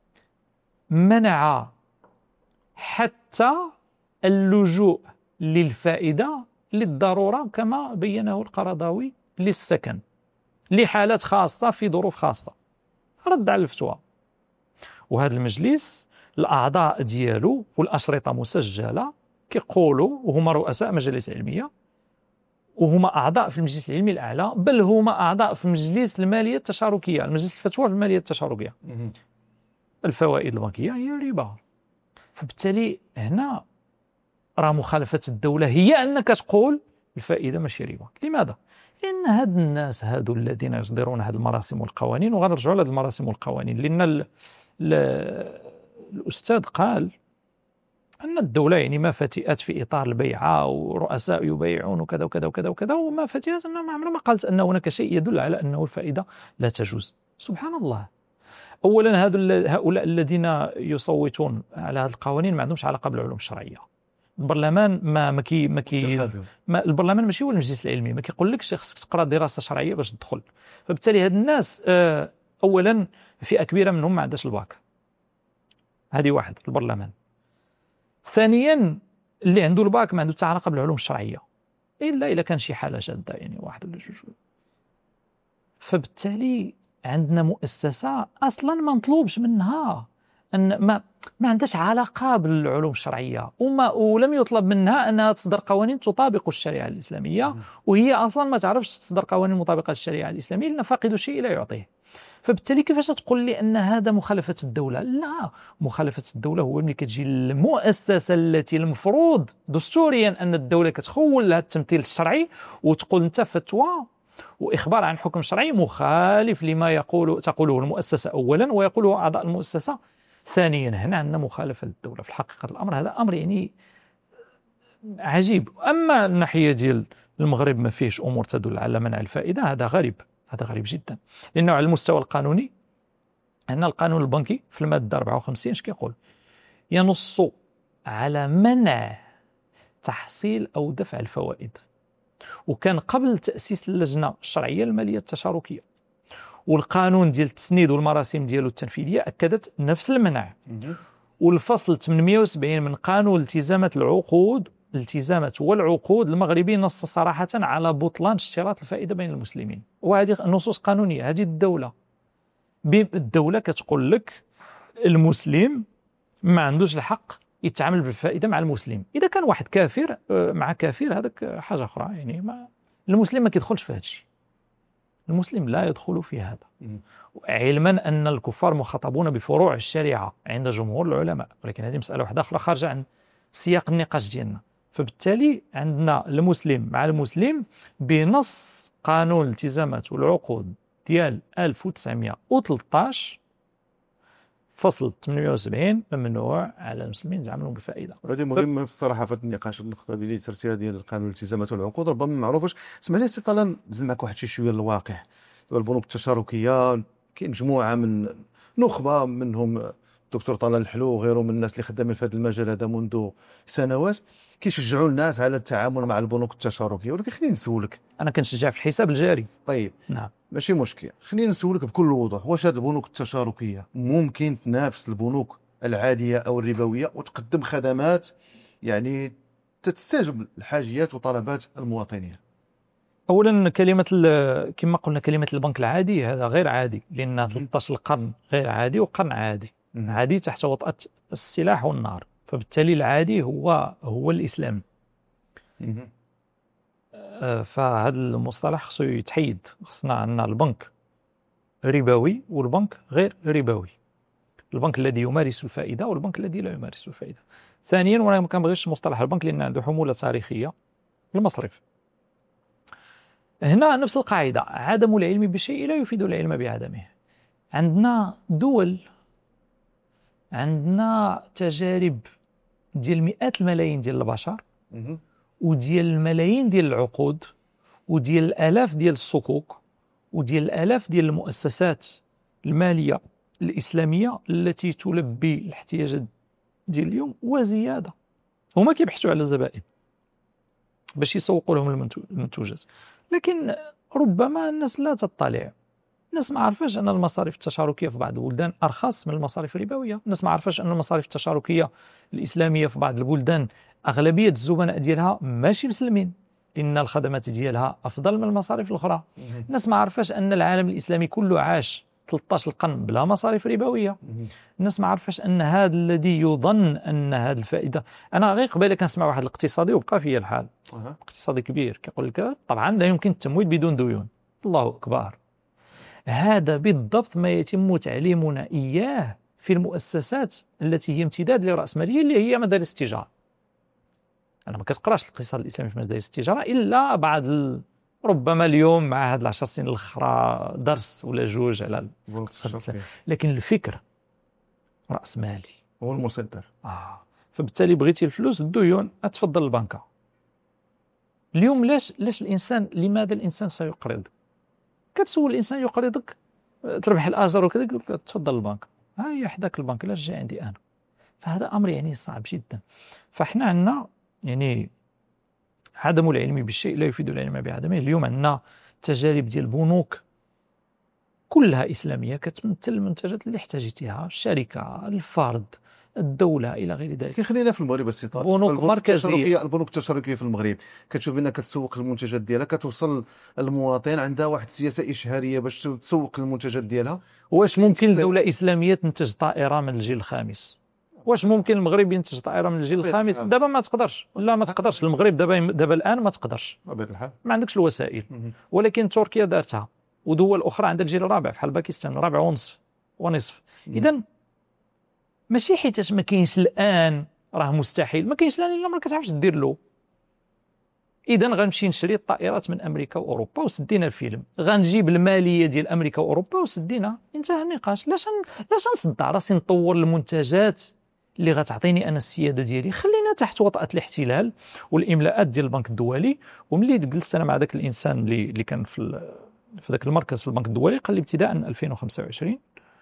منع حتى اللجوء للفائدة للضرورة كما بينه القرضاوي للسكن لحالات خاصة في ظروف خاصة، رد على الفتوى. وهذا المجلس الأعضاء ديالو والأشرطة مسجلة كيقولوا، وهما رؤساء مجالس علمية، وهما أعضاء في المجلس العلمي الأعلى، بل هما أعضاء في مجلس المالية التشاركية، المجلس الفتوى في المالية التشاركية. الفوائد البنكية هي الربا. فبالتالي هنا راه مخالفة الدولة هي أنك تقول الفائدة ماشي ربا. لماذا؟ لأن هاد الناس هادو الذين يصدرون هذه المراسم والقوانين، وغنرجعوا لهذه المراسم والقوانين، لأن الأستاذ قال أن الدولة يعني ما فتئت في إطار البيعة ورؤساء يبيعون وكذا وكذا وكذا وكذا، وما فتئت أنه عمرها ما قالت أن هناك شيء يدل على أنه الفائدة لا تجوز. سبحان الله. أولا هؤلاء الذين يصوتون على هذه القوانين ما عندهمش علاقة بالعلوم الشرعية. البرلمان البرلمان ماشي هو المجلس العلمي، ما كيقولكش خصك تقرا دراسة شرعية باش تدخل. فبالتالي هاد الناس أولا فئة كبيرة منهم ما عندهاش الباك، هذه واحد البرلمان. ثانيا اللي عنده الباك ما عنده حتى علاقة بالعلوم الشرعية إلا كان شي حالة شاذة، يعني واحد ولا جوج. فبالتالي عندنا مؤسسة أصلا ما نطلبش منها أن ما عندهاش علاقة بالعلوم الشرعية، ولم يطلب منها أنها تصدر قوانين تطابق الشريعة الإسلامية، وهي أصلا ما تعرفش تصدر قوانين مطابقة للشريعة الإسلامية لأن فاقد الشيء لا يعطيه. فبالتالي كيفاش تقول لي أن هذا مخالفة الدولة؟ لا، مخالفة الدولة هو ملي كتجي المؤسسة التي المفروض دستوريا أن الدولة كتخول لها التمثيل الشرعي وتقول أنت فتوى وإخبار عن حكم شرعي مخالف لما تقوله المؤسسة أولا ويقوله أعضاء المؤسسة ثانيا. هنا عندنا مخالفة للدولة. في الحقيقة الأمر هذا أمر يعني عجيب. أما الناحية ديال المغرب ما فيهش أمور تدل على منع الفائدة، هذا غريب جدا، لأنه على المستوى القانوني أن القانون البنكي في المادة 54 اش كيقول؟ ينص على منع تحصيل أو دفع الفوائد، وكان قبل تأسيس اللجنة الشرعية المالية التشاركية، والقانون ديال التسنيد والمراسم ديالو التنفيذية أكدت نفس المنع. والفصل 870 من قانون الالتزامات والعقود المغربي نص صراحة على بطلان اشتراط الفائدة بين المسلمين. وهذه نصوص قانونية. هذه الدولة كتقول لك المسلم ما عندوش الحق يتعامل بالفائدة مع المسلم. إذا كان واحد كافر مع كافر هذاك حاجة أخرى، يعني المسلم ما كيدخلش في هذا الشيء. المسلم لا يدخل في هذا، علما أن الكفار مخاطبون بفروع الشريعة عند جمهور العلماء، ولكن هذه مسألة واحدة أخرى خارجة عن سياق النقاش ديالنا. فبالتالي عندنا المسلم مع المسلم بنص قانون الالتزامات والعقود ديال 1913 فصل 78 ممنوع على المسلمين يتعاملون بالفائده. هذه مهمه في الصراحه في النقاش. النقطه اللي ثرتيها ديال القانون الالتزامات والعقود ربما ما معروفش. اسمح لي سي طلال نزل معك واحد شويه للواقع. البنوك التشاركيه كاين مجموعه من نخبه منهم الدكتور طلال الحلو وغيره من الناس اللي خدامين في هذا المجال هذا منذ سنوات كيشجعوا الناس على التعامل مع البنوك التشاركيه. ولكن خليني نسولك، انا كنشجع في الحساب الجاري. طيب نعم ماشي مشكل، خليني نسولك بكل وضوح، واش هذه البنوك التشاركيه ممكن تنافس البنوك العاديه او الربويه وتقدم خدمات يعني تستجب الحاجيات وطلبات المواطنين؟ اولا كما قلنا كلمه البنك العادي هذا غير عادي، لان 13 القرن غير عادي وقرن عادي. عادي تحت وطأة السلاح والنار، فبالتالي العادي هو الإسلام. فهذا المصطلح خصو يتحيد. خصنا عندنا البنك ربوي والبنك غير ربوي، البنك الذي يمارس الفائدة والبنك الذي لا يمارس الفائدة. ثانيا، وانا ما كنبغيش مصطلح البنك لأن عنده حمولة تاريخية، المصرف. هنا نفس القاعدة، عدم العلم بشيء لا يفيد العلم بعدمه. عندنا دول، عندنا تجارب ديال مئات الملايين ديال البشر وديال الملايين ديال العقود وديال الآلاف ديال الصكوك وديال الآلاف ديال المؤسسات المالية الإسلامية التي تلبي الاحتياجات ديال اليوم وزيادة. هما كيبحثوا على الزبائن باش يسوقوا لهم المنتوجات، لكن ربما الناس لا تطلع. الناس ما عارفاش أن المصاريف التشاركية في بعض البلدان أرخص من المصاريف الربوية. الناس ما عارفاش أن المصاريف التشاركية الإسلامية في بعض البلدان أغلبية الزبناء ديالها ماشي مسلمين، لأن الخدمات ديالها أفضل من المصاريف الأخرى. الناس ما عارفاش أن العالم الإسلامي كله عاش 13 القرن بلا مصاريف ربوية. الناس ما عارفاش أن هذا الذي يظن أن هذه الفائدة. أنا غير قبيله كنسمع واحد الاقتصادي وبقى فيا الحال، اقتصادي كبير كيقول لك طبعا لا يمكن التمويل بدون ديون. الله أكبر، هذا بالضبط ما يتم تعليمنا إياه في المؤسسات التي هي امتداد للرأسمالية اللي هي مدارس التجارة. أنا ما كتقراش الاقتصاد الإسلامي في مدارس التجارة إلا بعد ربما اليوم مع هاد 10 سنين الأخرى درس ولا جوج على الاقتصاد، لكن الفكر رأسمالي هو المسيطر. فبالتالي بغيتي الفلوس الديون أتفضل البنكة. اليوم ليش الإنسان، لماذا الإنسان سيقرض؟ كتسول الإنسان يقرضك تربح الأجر وكذا، يقول لك تفضل البنك، هي حداك البنك لا جاي عندي أنا. فهذا أمر يعني صعب جدا. فإحنا عندنا يعني عدم العلم بالشيء لا يفيد العلم بعدمه. اليوم عندنا تجارب ديال البنوك كلها إسلامية كتمثل المنتجات اللي احتاجتها الشركة، الفرد، الدولة إلى غير ذلك. خلينا في المغرب بس بنوك مركزية. البنوك التشاركية في المغرب كتشوف بأنها كتسوق المنتجات ديالها، كتوصل المواطن عندها واحد السياسة إشهارية باش تسوق المنتجات ديالها. واش ممكن دولة إسلامية تنتج طائرة من الجيل الخامس؟ واش ممكن المغرب ينتج طائرة من الجيل الخامس؟ دابا ما تقدرش، لا ما تقدرش. المغرب دابا الآن ما تقدرش، بطبيعة الحال ما عندكش الوسائل. ولكن تركيا دارتها، ودول أخرى عندها الجيل الرابع بحال باكستان رابع ونصف. إذن ماشي حيتاش ما كاينش الآن راه مستحيل، ما كاينش الآن إلا ما كتعرفش دير له. إذن غنمشي نشري الطائرات من أمريكا وأوروبا وسدينا الفيلم، غنجيب المالية ديال أمريكا وأوروبا وسدينا، انتهى النقاش. لاش نصدع راسي نطور المنتجات اللي غتعطيني أنا السيادة ديالي؟ خلينا تحت وطأة الاحتلال والإملاءات ديال البنك الدولي. وملي جلست أنا مع ذاك الإنسان اللي كان في ذاك المركز في البنك الدولي، قال لي ابتداء 2025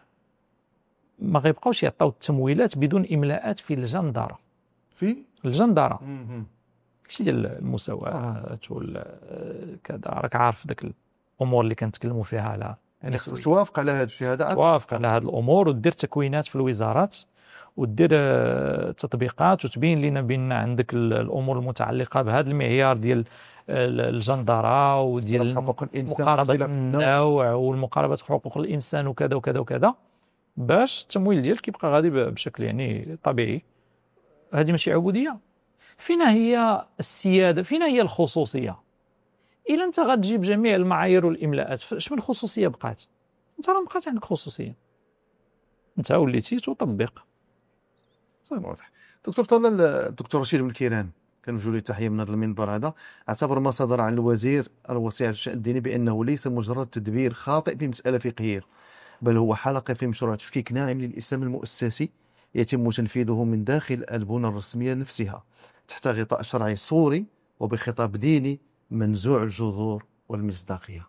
ما غيبقاوش يعطيو التمويلات بدون إملاءات في الجندرة. في الجندرة شي ديال المساواة كذا، راك عارف ذاك الأمور اللي كنتكلموا فيها على يعني خصك توافق على هذا الشيء هذا، توافق على هذه الأمور ودير تكوينات في الوزارات ودير تطبيقات وتبين لنا بأن عندك الأمور المتعلقة بهذا المعيار ديال الجندرة وديال مقاربة النوع والمقاربة حقوق الإنسان وكذا وكذا وكذا، باش التمويل ديالك يبقى غادي بشكل يعني طبيعي. هذه ماشي عبودية. فينا هي السيادة؟ فينا هي الخصوصية؟ إلا أنت غتجيب جميع المعايير والإملاءات، اش من خصوصية بقات؟ أنت راه بقات عندك خصوصية، أنت وليتي تطبق. واضح. دكتور طلال، الدكتور رشيد بن كيران كنوجه له تحية من هذا المنبر هذا، اعتبر ما صدر عن الوزير الوصي على الشأن الديني بأنه ليس مجرد تدبير خاطئ في مسألة فقهية، بل هو حلقة في مشروع تفكيك ناعم للإسلام المؤسسي يتم تنفيذه من داخل البنى الرسمية نفسها تحت غطاء شرعي صوري وبخطاب ديني منزوع الجذور والمصداقية.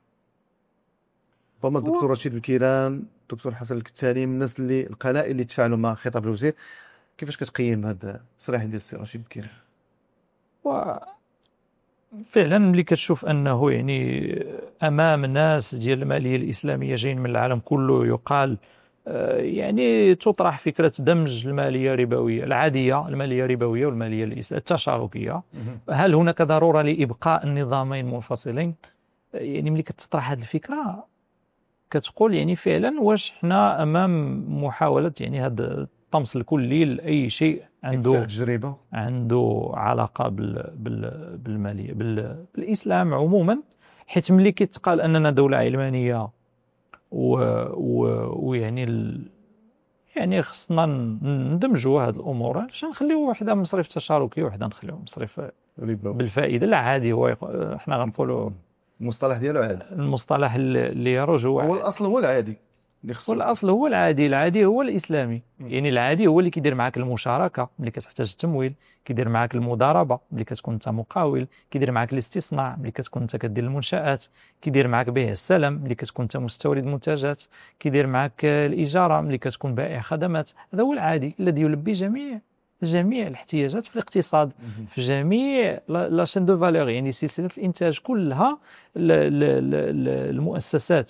ربما الدكتور رشيد بن كيران، الدكتور حسن الكتاني من الناس اللي القلائل اللي تفاعلوا مع خطاب الوزير. كيفاش كتقيم هذا التصريح ديال السي رشيد بن كيران؟ فعلا ملي كتشوف انه يعني امام ناس ديال الماليه الاسلاميه جايين من العالم كله يقال يعني تطرح فكره دمج الماليه الربويه العاديه، الماليه الربويه والماليه التشاركيه. هل هناك ضروره لابقاء النظامين منفصلين؟ يعني ملي كتطرح هذه الفكره كتقول يعني فعلا واش حنا امام محاوله يعني هذا الطمس الكلي لاي شيء عنده تجربه عنده علاقه بالماليه بالاسلام عموما، حيت ملي كيتقال اننا دوله علمانيه ويعني يعني خصنا ندمجوا هذه الامور، علاش نخليو وحده مصرف تشاركي وحده نخليو مصرف بالفائده؟ لا عادي، هو احنا غنقولوا المصطلح ديالو عادي، المصطلح اللي يروج هو الاصل هو العادي اللي خصو. والاصل هو العادي، العادي هو الاسلامي. يعني العادي هو اللي كيدير معاك المشاركه ملي كتحتاج التمويل، كيدير معاك المضاربه ملي كتكون انت مقاول، كيدير معاك الاستصناع ملي كتكون انت كدير المنشات، كيدير معاك بيع السلم ملي كتكون انت مستورد منتجات، كيدير معاك الاجاره ملي كتكون بائع خدمات. هذا هو العادي الذي يلبي جميع الاحتياجات في الاقتصاد، في جميع لا شين دو فالور، يعني سلسله الانتاج كلها. المؤسسات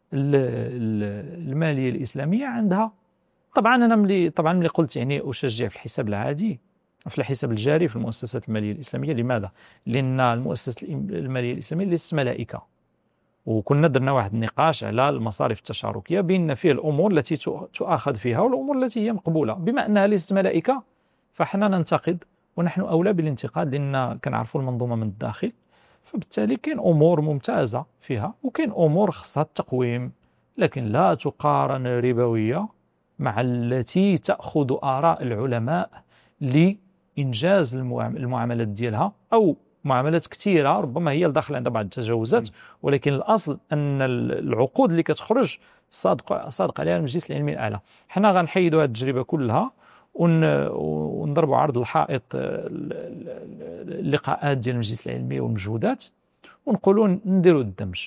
الماليه الاسلاميه عندها. طبعا انا ملي قلت يعني اشجع في الحساب العادي، في الحساب الجاري في المؤسسات الماليه الاسلاميه. لماذا؟ لان المؤسسات الماليه الاسلاميه ليست ملائكه، وكنا درنا واحد النقاش على المصارف التشاركيه بين فيه الامور التي تؤاخذ فيها والامور التي هي مقبوله. بما انها ليست ملائكه فحنا ننتقد، ونحن اولى بالانتقاد لان كنعرفوا المنظومه من الداخل. فبالتالي كاين امور ممتازه فيها وكاين امور خصها التقويم، لكن لا تقارن ربويه مع التي تاخذ اراء العلماء لانجاز المعاملات ديالها، او معاملات كثيره ربما هي الداخل عندها بعض التجاوزات، ولكن الاصل ان العقود اللي كتخرج صادق عليها المجلس العلمي الاعلى. حنا غنحيدوا هذه التجربه كلها ونضربوا عرض الحائط اللقاءات ديال المجلس العلمي والمجهودات، ونقولوا نديروا الدمج.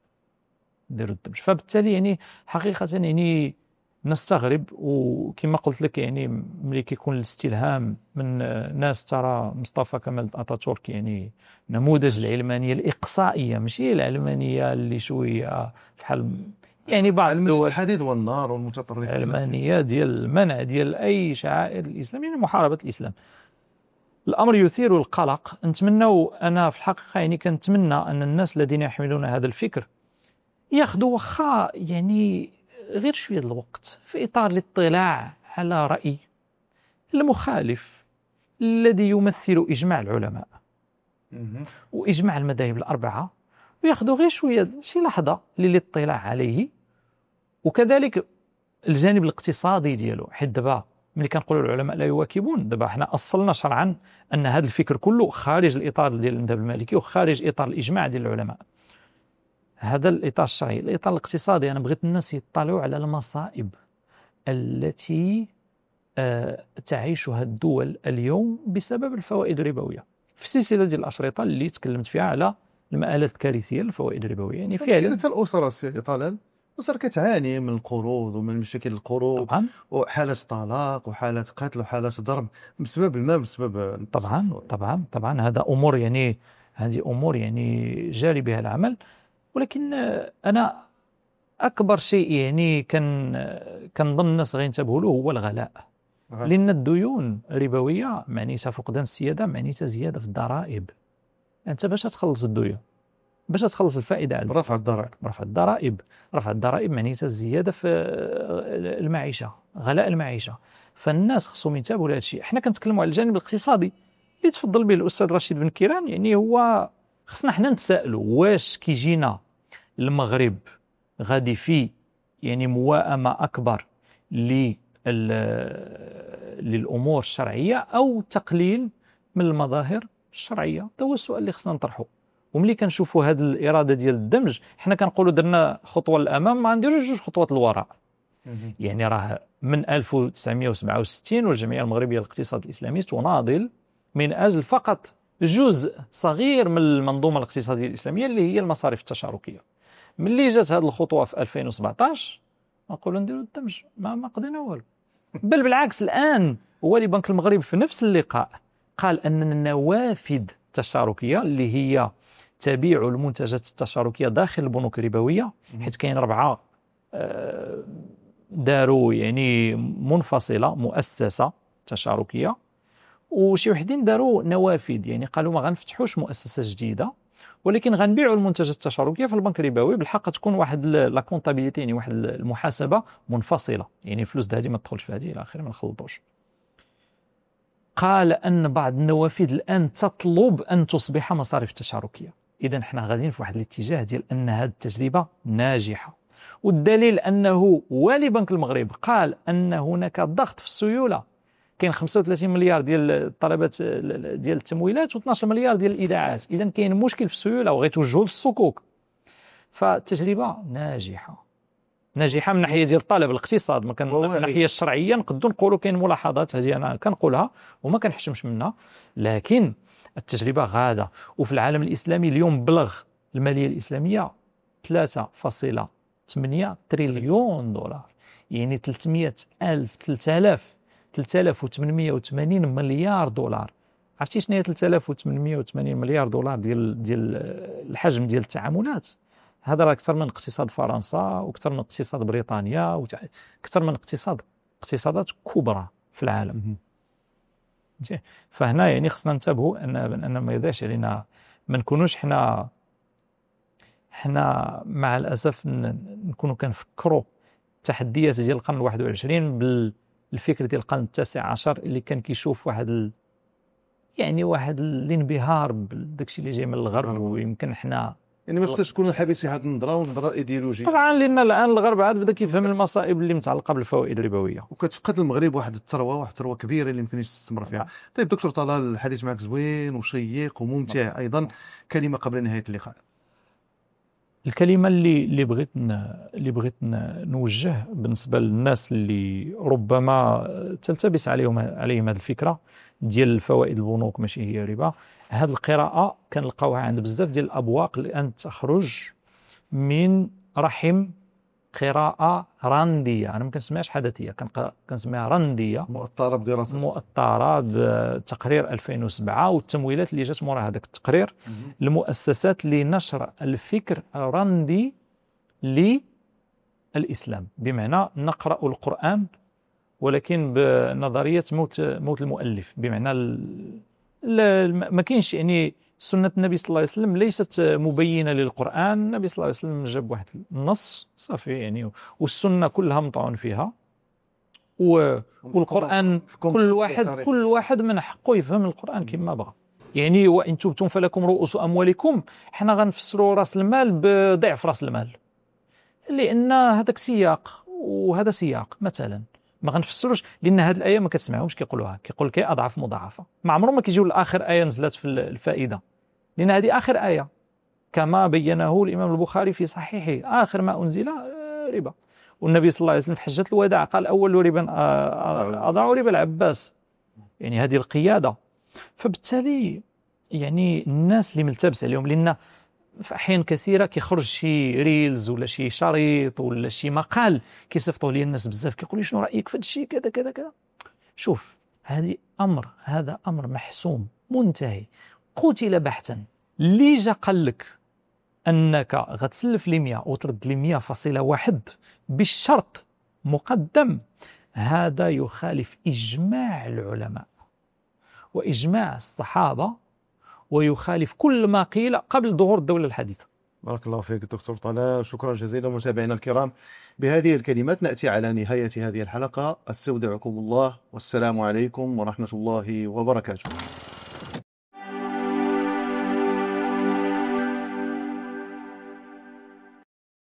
فبالتالي يعني حقيقه يعني نستغرب، وكما قلت لك يعني ملي كيكون الاستلهام من ناس ترى مصطفى كمال اتاتورك يعني نموذج العلمانيه الاقصائيه، ماشي العلمانيه اللي شويه بحال يعني بعض الدول الحديد والنار والمتطرفين، العلمانيه ديال المنع ديال اي شعائر الاسلام، يعني محاربه الاسلام. الامر يثير القلق. نتمنوا، انا في الحقيقه يعني كنتمنى ان الناس الذين يحملون هذا الفكر ياخذوا واخا يعني غير شويه الوقت في اطار الاطلاع على راي المخالف الذي يمثل اجماع العلماء واجماع المذاهب الاربعه، وياخذوا غير شويه شي لحظه للاطلاع عليه. وكذلك الجانب الاقتصادي ديالو، حيت دابا ملي كنقولوا العلماء لا يواكبون، دابا حنا اصلنا شرعا ان هذا الفكر كله خارج الاطار ديال المذهب المالكي وخارج اطار الاجماع ديال العلماء. هذا الاطار الشرعي. الاطار الاقتصادي، انا بغيت الناس يطلعوا على المصائب التي تعيشها الدول اليوم بسبب الفوائد الربويه، في سلسله ديال الاشرطه اللي تكلمت فيها على المآلات الكارثيه للفوائد الربويه. يعني فعلا حتى الاسر السي طلال، الاسر كتعاني من القروض ومن مشاكل القروض، طبعا، وحالات طلاق وحالات قتل وحالات ضرب بسبب المال، بسبب طبعا هذا امور يعني هذه امور يعني جاري بها العمل. ولكن انا اكبر شيء يعني كنظن الناس غينتبهوا له هو الغلاء. لان الديون الربويه معنيتها فقدان السياده، معنيتها زياده في الضرائب. انت باش تخلص الديون، باش تخلص الفائده على رفع الضرائب معنيتها الزياده في المعيشه، غلاء المعيشه. فالناس خصهم ينتبهوا لهذا الشيء. حنا كنتكلموا على الجانب الاقتصادي اللي تفضل به الاستاذ رشيد بن كيران. يعني هو خصنا حنا نتسائلوا واش كيجينا المغرب غادي فيه يعني موائمه اكبر للامور الشرعيه او تقليل من المظاهر الشرعيه. هذا هو السؤال اللي خصنا نطرحه. وملي كنشوفوا هذه الاراده ديال الدمج، حنا كنقولوا درنا خطوه للامام، ما نديروش جوج خطوات للوراء. يعني راه من 1967 والجمعيه المغربيه للاقتصاد الاسلامي تناضل من اجل فقط جزء صغير من المنظومه الاقتصاديه الاسلاميه اللي هي المصارف التشاركيه. ملي جات هذه الخطوه في 2017 نقولوا نديروا الدمج، ما قضينا والو. بل بالعكس، الان والي بنك المغرب في نفس اللقاء قال ان النوافذ التشاركيه اللي هي تبيع المنتجات التشاركيه داخل البنوك الربويه، حيت كاين 4 داروا يعني منفصله مؤسسه تشاركيه، وشي وحدين داروا نوافذ، يعني قالوا ما غنفتحوش مؤسسه جديده ولكن غنبيعوا المنتجات التشاركيه في البنك الربوي بالحق تكون واحد لا كونطابيليتي، يعني واحد المحاسبه منفصله، يعني الفلوس هذه ما تدخلش في هذه الى اخره، ما نخلطوش. قال ان بعض النوافذ الان تطلب ان تصبح مصاريف تشاركيه. اذا احنا غاديين في واحد الاتجاه ديال ان هذه التجربه ناجحه، والدليل انه والي بنك المغرب قال ان هناك ضغط في السيوله، كاين 35 مليار ديال الطلبات ديال التمويلات و12 مليار ديال الايداعات، اذا كاين مشكل في السيوله وغيتوجهوا للصكوك. فالتجربه ناجحه من ناحيه ديال الطالب الاقتصاد، ما كان من الناحيه الشرعيه نقدروا نقولوا كاين ملاحظات، هذه انا كنقولها وما كنحشمش منها، لكن التجربه غاده. وفي العالم الاسلامي اليوم بلغ الماليه الاسلاميه 3.8 تريليون دولار، يعني 3880 مليار دولار. عرفتي شنو هي 3880 مليار دولار ديال الحجم ديال التعاملات؟ هذا راه اكثر من اقتصاد فرنسا واكثر من اقتصاد بريطانيا واكثر من اقتصادات كبرى في العالم. فهنا يعني خصنا ننتبهوا ان ما يضيعش علينا، ما نكونوش حنا مع الاسف نكونوا كنفكروا التحديات ديال القرن 21 بالفكر ديال القرن 19 اللي كان كيشوف واحد الانبهار بداكشي اللي جاي من الغرب، ويمكن حنا يعني ما خصناش نكونوا حابسين هذه النظره والنظره الايديولوجيه. طبعا لان الان الغرب عاد بدا كيفهم المصائب اللي متعلقه بالفوائد الربويه، وكتفقد المغرب واحد الثروه كبيره اللي يمكن يستثمر فيها. طيب دكتور طلال، الحديث معك زوين وشيق وممتع ايضا. كلمه قبل نهايه اللقاء. الكلمه اللي بغيت نوجه بالنسبه للناس اللي ربما تلتبس عليهم هذه الفكره ديال الفوائد البنوك ماشي هي ربا. هذه القراءه كنلقاوها عند بزاف ديال الابواق الان تخرج من رحم قراءه رنديه. انا ما كنسميهاش حدثيه، كنسميها رنديه، مؤطره بدراسه، مؤطره بتقرير 2007 والتمويلات اللي جات مورا هذاك التقرير، المؤسسات لنشر الفكر الرندي للاسلام، بمعنى نقرا القران ولكن بنظريه موت المؤلف، بمعنى ما كاينش يعني سنة النبي صلى الله عليه وسلم ليست مبينة للقرآن. النبي صلى الله عليه وسلم جاب واحد النص صافي يعني، والسنة كلها مطعون فيها، والقرآن كل واحد من حقه يفهم القرآن كما بغى. يعني وإن تبتم فلكم رؤوس أموالكم، حنا غنفسروا رأس المال بضعف رأس المال، لأن هذاك سياق وهذا سياق مثلا، ما غنفسروش، لان هذه الايه ما كتسمعهمش كيقولوها، كيقول لك اضعاف مضاعفه، ما عمرهم ما كيجيو لاخر ايه نزلت في الفائده، لان هذه اخر ايه كما بينه الامام البخاري في صحيحه، اخر ما انزل ربا. والنبي صلى الله عليه وسلم في حجه الوداع قال اول ربا اضاع ربا العباس، يعني هذه القياده. فبالتالي يعني الناس اللي ملتبس عليهم، لان في احيان كثيره كيخرج شي ريلز ولا شي شريط ولا شي مقال كيصيفطوا لي الناس بزاف، كيقولوا شنو رايك في هذا الشيء كذا كذا كذا. شوف، هذا امر محسوم منتهي، قتل بحثا. اللي جا قال لك انك غتسلف لي 100 وترد لي 100.1 بالشرط مقدم، هذا يخالف اجماع العلماء واجماع الصحابه، ويخالف كل ما قيل قبل ظهور الدولة الحديثة. بارك الله فيك دكتور طلال، شكرا جزيلا. متابعينا الكرام، بهذه الكلمات نأتي على نهاية هذه الحلقة. استودعكم الله والسلام عليكم ورحمة الله وبركاته.